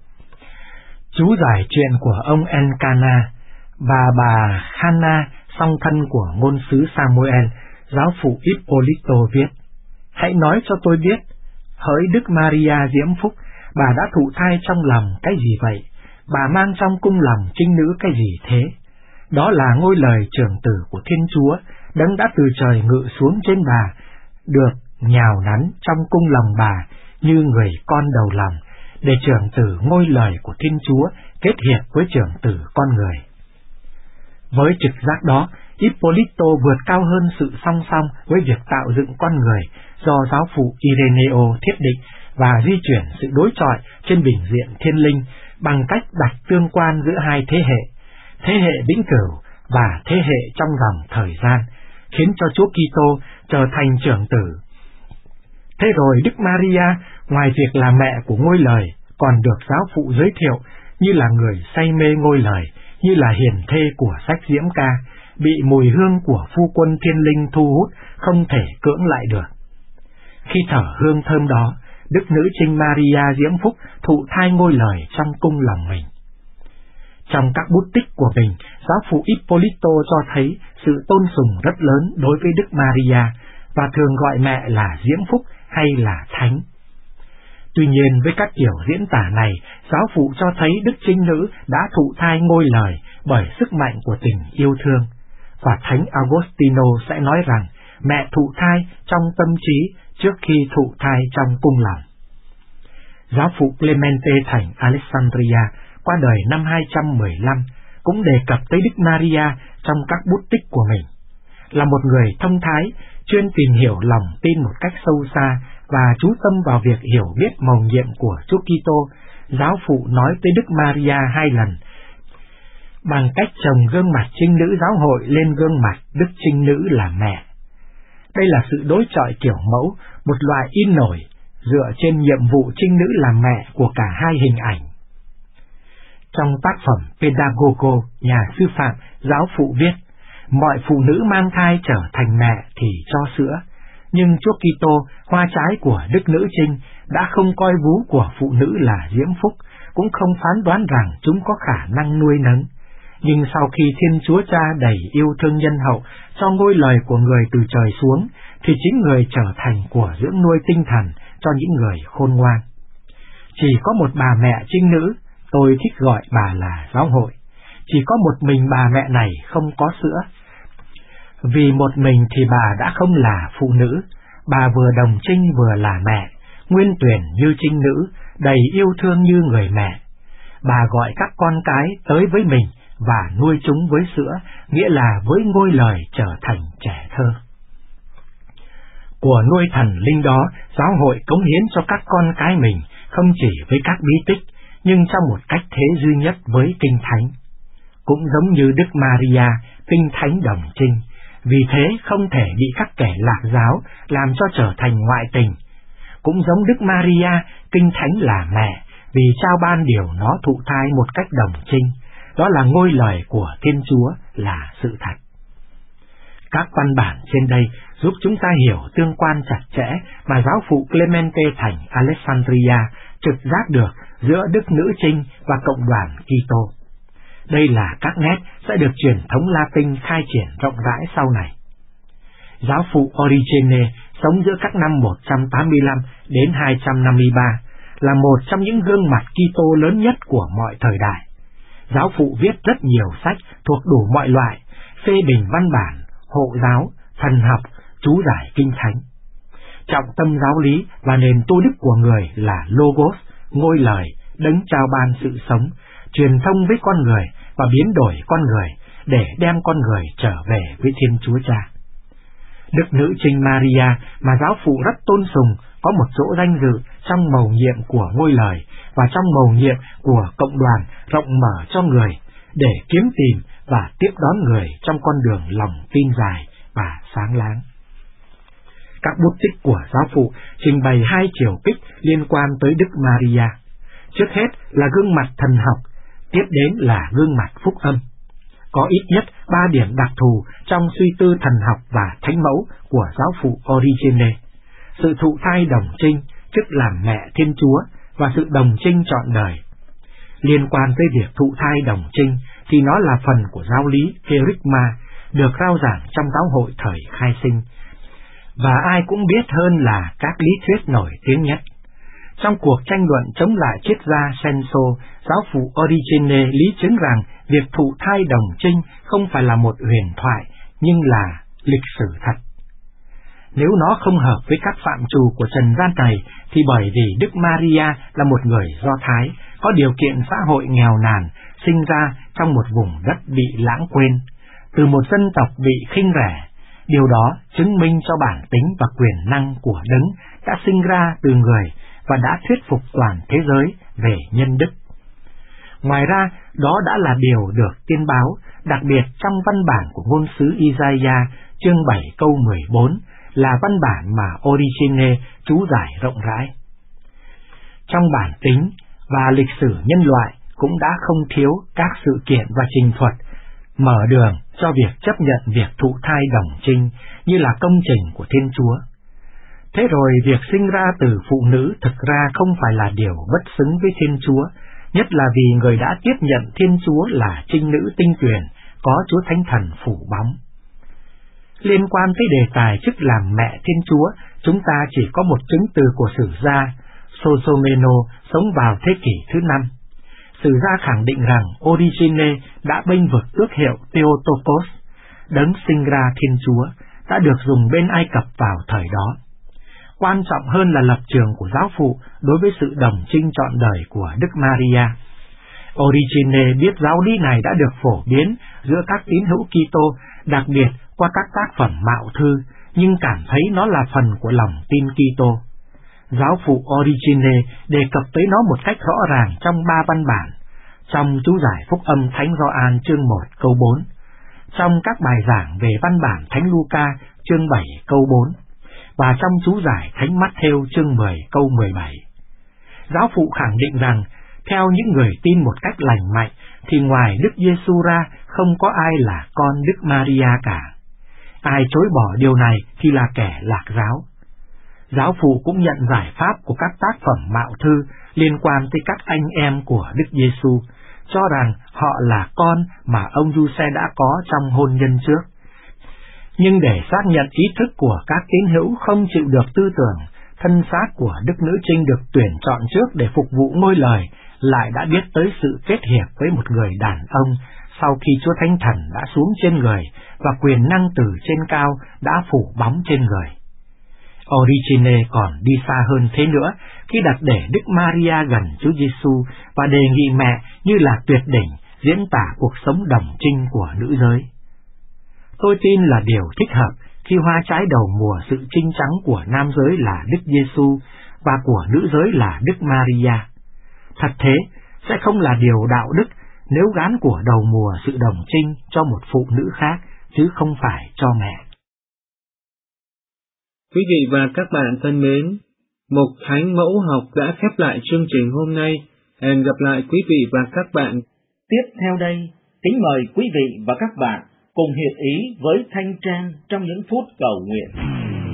Chú giải chuyện của ông Elcana và bà Hannah, song thân của ngôn sứ Samuel, giáo phụ Ippolito viết, hãy nói cho tôi biết, hỡi Đức Maria diễm phúc, bà đã thụ thai trong lòng cái gì vậy? Bà mang trong cung lòng trinh nữ cái gì thế? Đó là ngôi lời trưởng tử của Thiên Chúa, đấng đã từ trời ngự xuống trên bà, được nhào nắn trong cung lòng bà như người con đầu lòng, để trưởng tử ngôi lời của Thiên Chúa kết hiệp với trưởng tử con người. Với trực giác đó, Ippolito vượt cao hơn sự song song với việc tạo dựng con người do giáo phụ Ireneo thiết định và di chuyển sự đối chọi trên bình diện thiên linh bằng cách đặt tương quan giữa hai thế hệ vĩnh cửu và thế hệ trong dòng thời gian, khiến cho Chúa Kitô trở thành trưởng tử. Thế rồi Đức Maria, ngoài việc là mẹ của ngôi lời, còn được giáo phụ giới thiệu như là người say mê ngôi lời, như là hiền thê của sách Diễm Ca, bị mùi hương của phu quân thiên linh thu hút, không thể cưỡng lại được. Khi thở hương thơm đó, Đức Nữ Trinh Maria diễm phúc thụ thai ngôi lời trong cung lòng mình. Trong các bút tích của mình, giáo phụ Ippolito cho thấy sự tôn sùng rất lớn đối với Đức Maria và thường gọi mẹ là diễm phúc hay là thánh. Tuy nhiên, với các kiểu diễn tả này, giáo phụ cho thấy Đức Trinh Nữ đã thụ thai ngôi lời bởi sức mạnh của tình yêu thương, và Thánh Augustino sẽ nói rằng mẹ thụ thai trong tâm trí trước khi thụ thai trong cung lòng. Giáo phụ Clemente thành Alexandria qua đời năm 215 cũng đề cập tới Đức Maria trong các bút tích của mình. Là một người thông thái, chuyên tìm hiểu lòng tin một cách sâu xa và chú tâm vào việc hiểu biết mầu nhiệm của Chúa Kitô, giáo phụ nói tới Đức Maria 2 lần, bằng cách trồng gương mặt trinh nữ giáo hội lên gương mặt Đức Trinh Nữ là mẹ. Đây là sự đối chọi kiểu mẫu, một loại in nổi, dựa trên nhiệm vụ trinh nữ làm mẹ của cả hai hình ảnh. Trong tác phẩm Pedagogo, nhà sư phạm, giáo phụ viết, mọi phụ nữ mang thai trở thành mẹ thì cho sữa, nhưng Chúa Kitô, hoa trái của Đức Nữ Trinh, đã không coi vú của phụ nữ là diễm phúc, cũng không phán đoán rằng chúng có khả năng nuôi nấng. Nhưng sau khi Thiên Chúa Cha đầy yêu thương nhân hậu cho ngôi lời của người từ trời xuống, thì chính người trở thành của dưỡng nuôi tinh thần cho những người khôn ngoan. Chỉ có một bà mẹ trinh nữ, tôi thích gọi bà là giáo hội. Chỉ có một mình bà mẹ này không có sữa. Vì một mình thì bà đã không là phụ nữ, bà vừa đồng trinh vừa là mẹ, nguyên tuyển như trinh nữ, đầy yêu thương như người mẹ. bà gọi các con cái tới với mình và nuôi chúng với sữa, nghĩa là với ngôi lời trở thành trẻ thơ. Của nuôi thần linh đó, giáo hội cống hiến cho các con cái mình không chỉ với các bí tích, nhưng trong một cách thế duy nhất với Kinh Thánh. Cũng giống như Đức Maria, Kinh Thánh đồng trinh, vì thế không thể bị các kẻ lạc giáo làm cho trở thành ngoại tình. Cũng giống Đức Maria, Kinh Thánh là mẹ, vì trao ban điều nó thụ thai một cách đồng trinh, đó là ngôi lời của Thiên Chúa là sự thật. Các văn bản trên đây giúp chúng ta hiểu tương quan chặt chẽ mà giáo phụ Clemente thành Alexandria trực giác được giữa Đức Nữ Trinh và Cộng đoàn Kitô. Đây là các nét sẽ được truyền thống Latin khai triển rộng rãi sau này. Giáo phụ Origene sống giữa các năm 185 đến 253, là một trong những gương mặt Kitô lớn nhất của mọi thời đại. Giáo phụ viết rất nhiều sách thuộc đủ mọi loại, phê bình văn bản, hộ giáo, thần học, chú giải Kinh Thánh. Trọng tâm giáo lý và nền tu đức của người là Logos, ngôi lời, đấng trao ban sự sống, truyền thông với con người và biến đổi con người để đem con người trở về với Thiên Chúa Cha. Đức Nữ Trinh Maria mà giáo phụ rất tôn sùng có một chỗ danh dự trong mầu nhiệm của ngôi lời và trong mầu nhiệm của cộng đoàn rộng mở cho người để kiếm tìm và tiếp đón người trong con đường lòng tin dài và sáng láng. Các bút tích của giáo phụ trình bày hai chiều kích liên quan tới Đức Maria. Trước hết là gương mặt thần học, tiếp đến là gương mặt phúc âm. Có ít nhất 3 điểm đặc thù trong suy tư thần học và thánh mẫu của giáo phụ Origene: sự thụ thai đồng trinh, tức làm mẹ Thiên Chúa, và sự đồng trinh trọn đời. Liên quan tới việc thụ thai đồng trinh thì nó là phần của giáo lý Kerygma được rao giảng trong giáo hội thời khai sinh, và ai cũng biết hơn là các lý thuyết nổi tiếng nhất. Trong cuộc tranh luận chống lại triết gia Censo, giáo phụ Origene lý chứng rằng việc thụ thai đồng trinh không phải là một huyền thoại, nhưng là lịch sử thật. Nếu nó không hợp với các phạm trù của trần gian này, thì bởi vì Đức Maria là một người Do Thái, có điều kiện xã hội nghèo nàn, sinh ra trong một vùng đất bị lãng quên, từ một dân tộc bị khinh rẻ. Điều đó chứng minh cho bản tính và quyền năng của đấng đã sinh ra từ người và đã thuyết phục toàn thế giới về nhân đức. Ngoài ra, đó đã là điều được tiên báo, đặc biệt trong văn bản của ngôn sứ Isaiah chương 7 câu 14, là văn bản mà Origene chú giải rộng rãi. Trong bản tính và lịch sử nhân loại cũng đã không thiếu các sự kiện và trình thuật mở đường cho việc chấp nhận việc thụ thai đồng trinh như là công trình của Thiên Chúa. Thế rồi việc sinh ra từ phụ nữ thực ra không phải là điều bất xứng với Thiên Chúa, nhất là vì người đã tiếp nhận Thiên Chúa là trinh nữ tinh tuyển, có Chúa Thánh Thần phủ bóng. Liên quan tới đề tài chức làm mẹ Thiên Chúa, chúng ta chỉ có một chứng từ của sử gia Sosomeno sống vào thế kỷ thứ 5. Sử gia khẳng định rằng Origene đã bênh vực tước hiệu Theotokos, đấng sinh ra Thiên Chúa, đã được dùng bên Ai Cập vào thời đó. Quan trọng hơn là lập trường của giáo phụ đối với sự đồng trinh trọn đời của Đức Maria. Origene biết giáo lý này đã được phổ biến giữa các tín hữu Kitô, đặc biệt qua các tác phẩm mạo thư, nhưng cảm thấy nó là phần của lòng tin Kitô. Giáo phụ Origene đề cập tới nó một cách rõ ràng trong 3 văn bản: trong chú giải Phúc âm Thánh Gioan chương 1 câu 4, trong các bài giảng về văn bản Thánh Luca chương 7 câu 4, và trong chú giải Thánh Matthew chương 10 câu 17. Giáo phụ khẳng định rằng, theo những người tin một cách lành mạnh, thì ngoài Đức Giêsu ra không có ai là con Đức Maria cả. Ai chối bỏ điều này thì là kẻ lạc giáo. Giáo phụ cũng nhận giải pháp của các tác phẩm mạo thư liên quan tới các anh em của Đức Giêsu, cho rằng họ là con mà ông Giuse đã có trong hôn nhân trước. Nhưng để xác nhận ý thức của các tín hữu không chịu được tư tưởng thân xác của Đức Nữ Trinh được tuyển chọn trước để phục vụ ngôi lời, lại đã biết tới sự kết hiệp với một người đàn ông sau khi Chúa Thánh Thần đã xuống trên người và quyền năng từ trên cao đã phủ bóng trên người. Origene còn đi xa hơn thế nữa khi đặt để Đức Maria gần Chúa Giêsu và đề nghị mẹ như là tuyệt đỉnh diễn tả cuộc sống đồng trinh của nữ giới. Tôi tin là điều thích hợp khi hoa trái đầu mùa sự trinh trắng của nam giới là Đức Giêsu và của nữ giới là Đức Maria. Thật thế, sẽ không là điều đạo đức nếu gán của đầu mùa sự đồng trinh cho một phụ nữ khác, chứ không phải cho mẹ. Quý vị và các bạn thân mến, Mục Thánh Mẫu Học đã khép lại chương trình hôm nay. Hẹn gặp lại quý vị và các bạn. Tiếp theo đây, kính mời quý vị và các bạn cùng hiệp ý với Thanh Trang trong những phút cầu nguyện.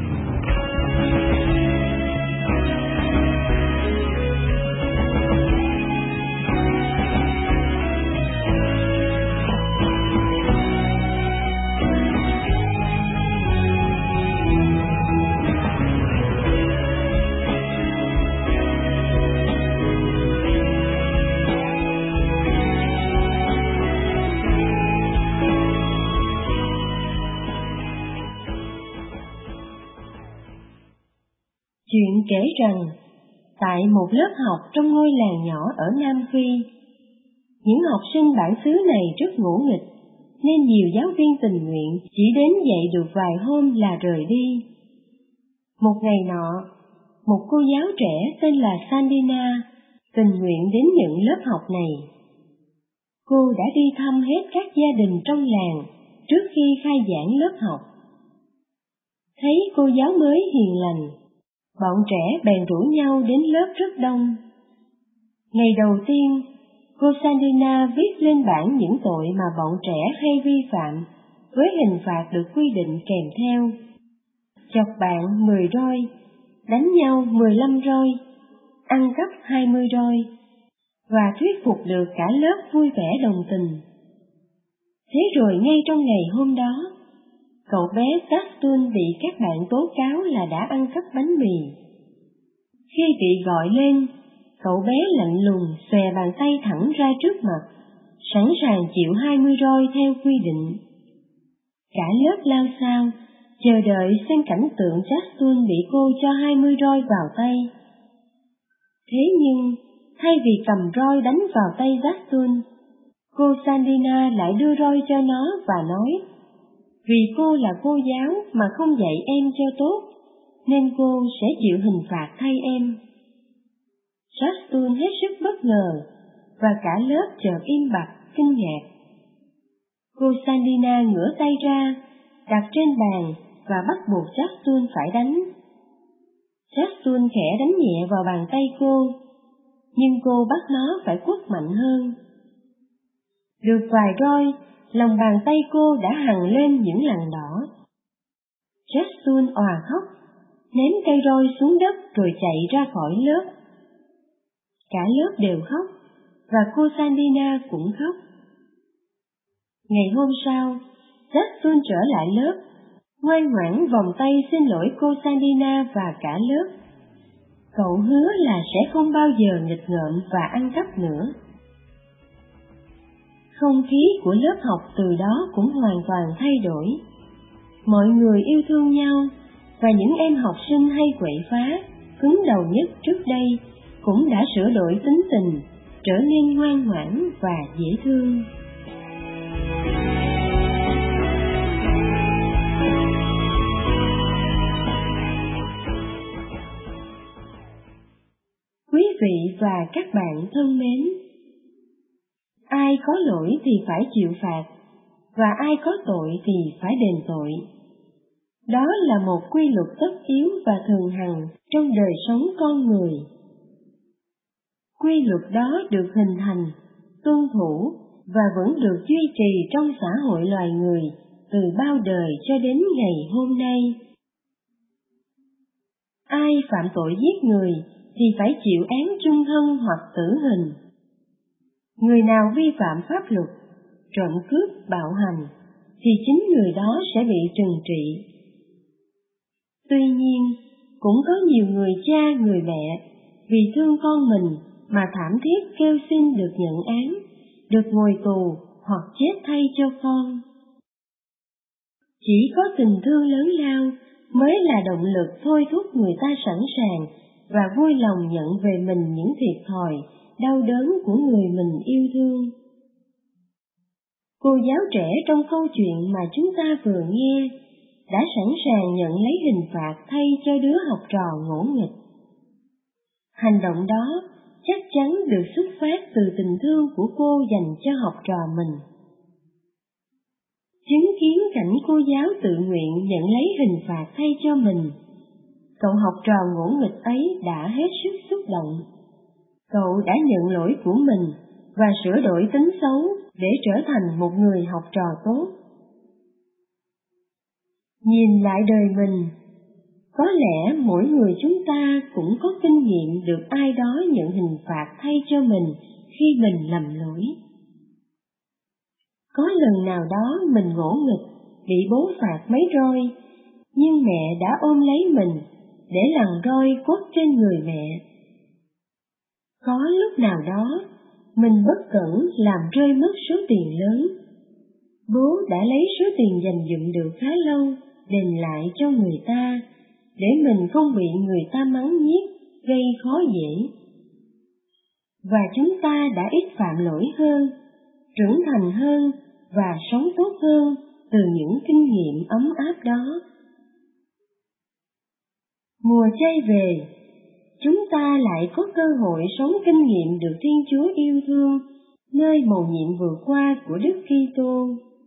Chuyện kể rằng, tại một lớp học trong ngôi làng nhỏ ở Nam Phi, những học sinh bản xứ này rất ngỗ nghịch, nên nhiều giáo viên tình nguyện chỉ đến dạy được vài hôm là rời đi. Một ngày nọ, một cô giáo trẻ tên là Sandina tình nguyện đến nhận lớp học này. Cô đã đi thăm hết các gia đình trong làng trước khi khai giảng lớp học. Thấy cô giáo mới hiền lành, bọn trẻ bèn rủ nhau đến lớp rất đông. Ngày đầu tiên, cô Sandina viết lên bảng những tội mà bọn trẻ hay vi phạm, với hình phạt được quy định kèm theo: chọc bạn 10 roi, đánh nhau 15 roi, ăn cắp 20 roi, và thuyết phục được cả lớp vui vẻ đồng tình. Thế rồi ngay trong ngày hôm đó, cậu bé Gaston bị các bạn tố cáo là đã ăn cắp bánh mì. Khi bị gọi lên, cậu bé lạnh lùng xòe bàn tay thẳng ra trước mặt, sẵn sàng chịu 20 roi theo quy định. Cả lớp lao xao, chờ đợi xem cảnh tượng Gaston bị cô cho 20 roi vào tay. Thế nhưng, thay vì cầm roi đánh vào tay Gaston, cô Sandina lại đưa roi cho nó và nói: vì cô là cô giáo mà không dạy em cho tốt, nên cô sẽ chịu hình phạt thay em. Gaston hết sức bất ngờ, và cả lớp chợt im bặt, kinh ngạc. Cô Sandina ngửa tay ra, đặt trên bàn và bắt buộc Gaston phải đánh. Gaston khẽ đánh nhẹ vào bàn tay cô, nhưng cô bắt nó phải quất mạnh hơn. Được vài roi, lòng bàn tay cô đã hằn lên những lằn đỏ. Gaston òa khóc, ném cây roi xuống đất rồi chạy ra khỏi lớp. Cả lớp đều khóc, và cô Sandina cũng khóc. Ngày hôm sau, Gaston trở lại lớp, ngoan ngoãn vòng tay xin lỗi cô Sandina và cả lớp. Cậu hứa là sẽ không bao giờ nghịch ngợm và ăn cắp nữa. Không khí của lớp học từ đó cũng hoàn toàn thay đổi. Mọi người yêu thương nhau, và những em học sinh hay quậy phá, cứng đầu nhất trước đây cũng đã sửa đổi tính tình, trở nên ngoan ngoãn và dễ thương. Quý vị và các bạn thân mến, ai có lỗi thì phải chịu phạt, và ai có tội thì phải đền tội. Đó là một quy luật tất yếu và thường hằng trong đời sống con người. Quy luật đó được hình thành, tuân thủ và vẫn được duy trì trong xã hội loài người từ bao đời cho đến ngày hôm nay. Ai phạm tội giết người thì phải chịu án chung thân hoặc tử hình. Người nào vi phạm pháp luật, trộm cướp, bạo hành, thì chính người đó sẽ bị trừng trị. Tuy nhiên, cũng có nhiều người cha, người mẹ vì thương con mình mà thảm thiết kêu xin được nhận án, được ngồi tù hoặc chết thay cho con. Chỉ có tình thương lớn lao mới là động lực thôi thúc người ta sẵn sàng và vui lòng nhận về mình những thiệt thòi đau đớn của người mình yêu thương. Cô giáo trẻ trong câu chuyện mà chúng ta vừa nghe đã sẵn sàng nhận lấy hình phạt thay cho đứa học trò ngỗ nghịch. Hành động đó chắc chắn được xuất phát từ tình thương của cô dành cho học trò mình. Chứng kiến cảnh cô giáo tự nguyện nhận lấy hình phạt thay cho mình, cậu học trò ngỗ nghịch ấy đã hết sức xúc động. Cậu đã nhận lỗi của mình và sửa đổi tính xấu để trở thành một người học trò tốt. Nhìn lại đời mình, có lẽ mỗi người chúng ta cũng có kinh nghiệm được ai đó nhận hình phạt thay cho mình khi mình lầm lỗi. Có lần nào đó mình ngỗ nghịch, bị bố phạt mấy roi, nhưng mẹ đã ôm lấy mình để lần roi quất trên người mẹ. Có lúc nào đó mình bất cẩn làm rơi mất số tiền lớn, bố đã lấy số tiền dành dụm được khá lâu đền lại cho người ta, để mình không bị người ta mắng nhiếc, gây khó dễ. Và chúng ta đã ít phạm lỗi hơn, trưởng thành hơn và sống tốt hơn từ những kinh nghiệm ấm áp đó. Mùa chay về, chúng ta lại có cơ hội sống kinh nghiệm được Thiên Chúa yêu thương nơi mầu nhiệm vừa qua của Đức Kitô.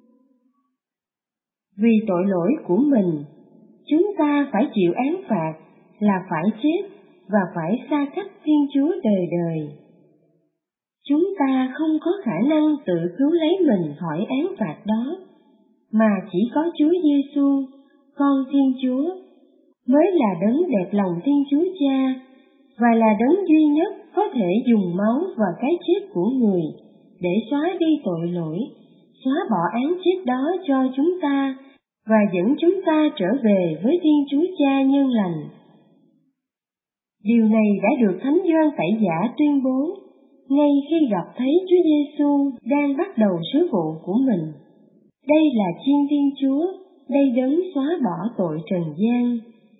Vì tội lỗi của mình, chúng ta phải chịu án phạt là phải chết và phải xa cách Thiên Chúa đời đời. Chúng ta không có khả năng tự cứu lấy mình khỏi án phạt đó, mà chỉ có Chúa Giêsu, con Thiên Chúa, mới là đấng đẹp lòng Thiên Chúa Cha, và là đấng duy nhất có thể dùng máu và cái chết của người để xóa đi tội lỗi, xóa bỏ án chết đó cho chúng ta, và dẫn chúng ta trở về với Thiên Chúa Cha nhân lành. Điều này đã được Thánh Gioan Tẩy Giả tuyên bố ngay khi gặp thấy Chúa Giêsu đang bắt đầu sứ vụ của mình. Đây là Chiên Thiên Chúa, đây đấng xóa bỏ tội trần gian.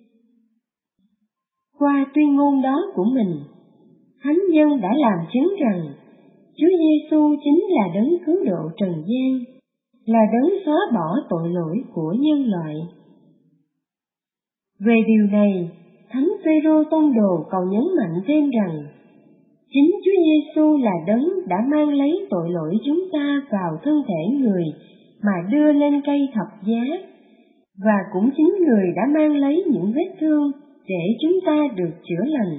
Qua tuyên ngôn đó của mình, Thánh Nhân đã làm chứng rằng Chúa Giêsu chính là đấng cứu độ trần gian, là đấng xóa bỏ tội lỗi của nhân loại. Về điều này, Thánh Phêrô tông đồ còn nhấn mạnh thêm rằng chính Chúa Giêsu là đấng đã mang lấy tội lỗi chúng ta vào thân thể người mà đưa lên cây thập giá, và cũng chính người đã mang lấy những vết thương để chúng ta được chữa lành.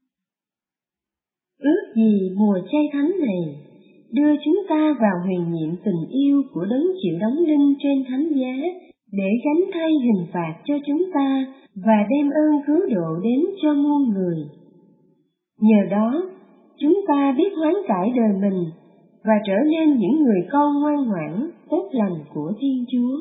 Ước gì mùa chay thánh này đưa chúng ta vào huyền nhiệm tình yêu của đấng chịu đóng đinh trên thánh giá để gánh thay hình phạt cho chúng ta và đem ơn cứu độ đến cho muôn người. Nhờ đó, chúng ta biết hoán cải đời mình và trở nên những người con ngoan ngoãn, tốt lành của Thiên Chúa.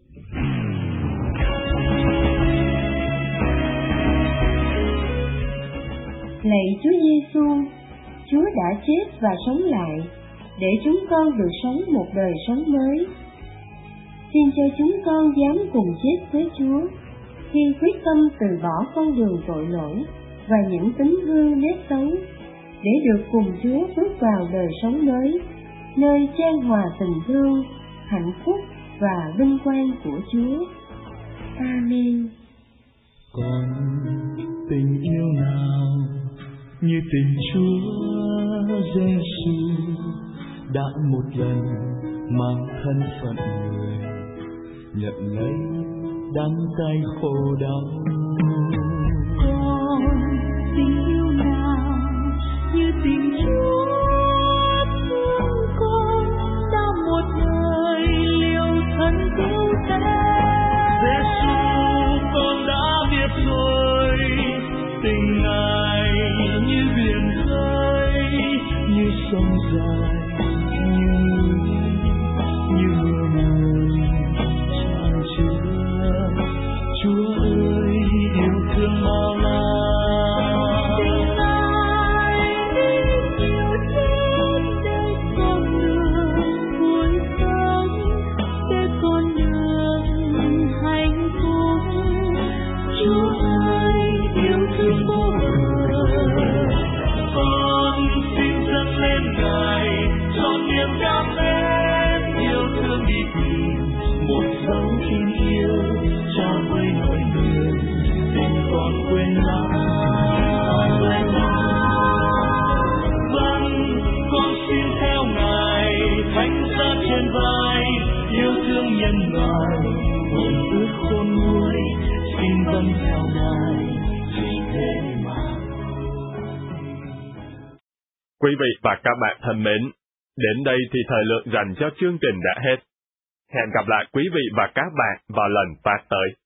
Lạy Chúa Giêsu, Chúa đã chết và sống lại để chúng con được sống một đời sống mới. Xin cho chúng con dám cùng chết với Chúa khi quyết tâm từ bỏ con đường tội lỗi và những tính hư nết xấu, để được cùng Chúa bước vào đời sống mới, nơi chan hòa tình thương, hạnh phúc và vinh quang của Chúa. Amen. Còn tình yêu nào như tình Chúa Giêsu đã một lần mang thân phận người, nhận lấy đắng cay khổ đau. Còn tình yêu nào như tình Chúa thương con đã một đời liều thân cứu thế. Giêsu, con đã biết rồi, tình Ngài như biển khơi, như sông dài, như mưa mùi tràn chứa. Chúa ơi, Quý vị và các bạn thân mến, đến đây thì thời lượng dành cho chương trình đã hết. Hẹn gặp lại quý vị và các bạn vào lần phát tới.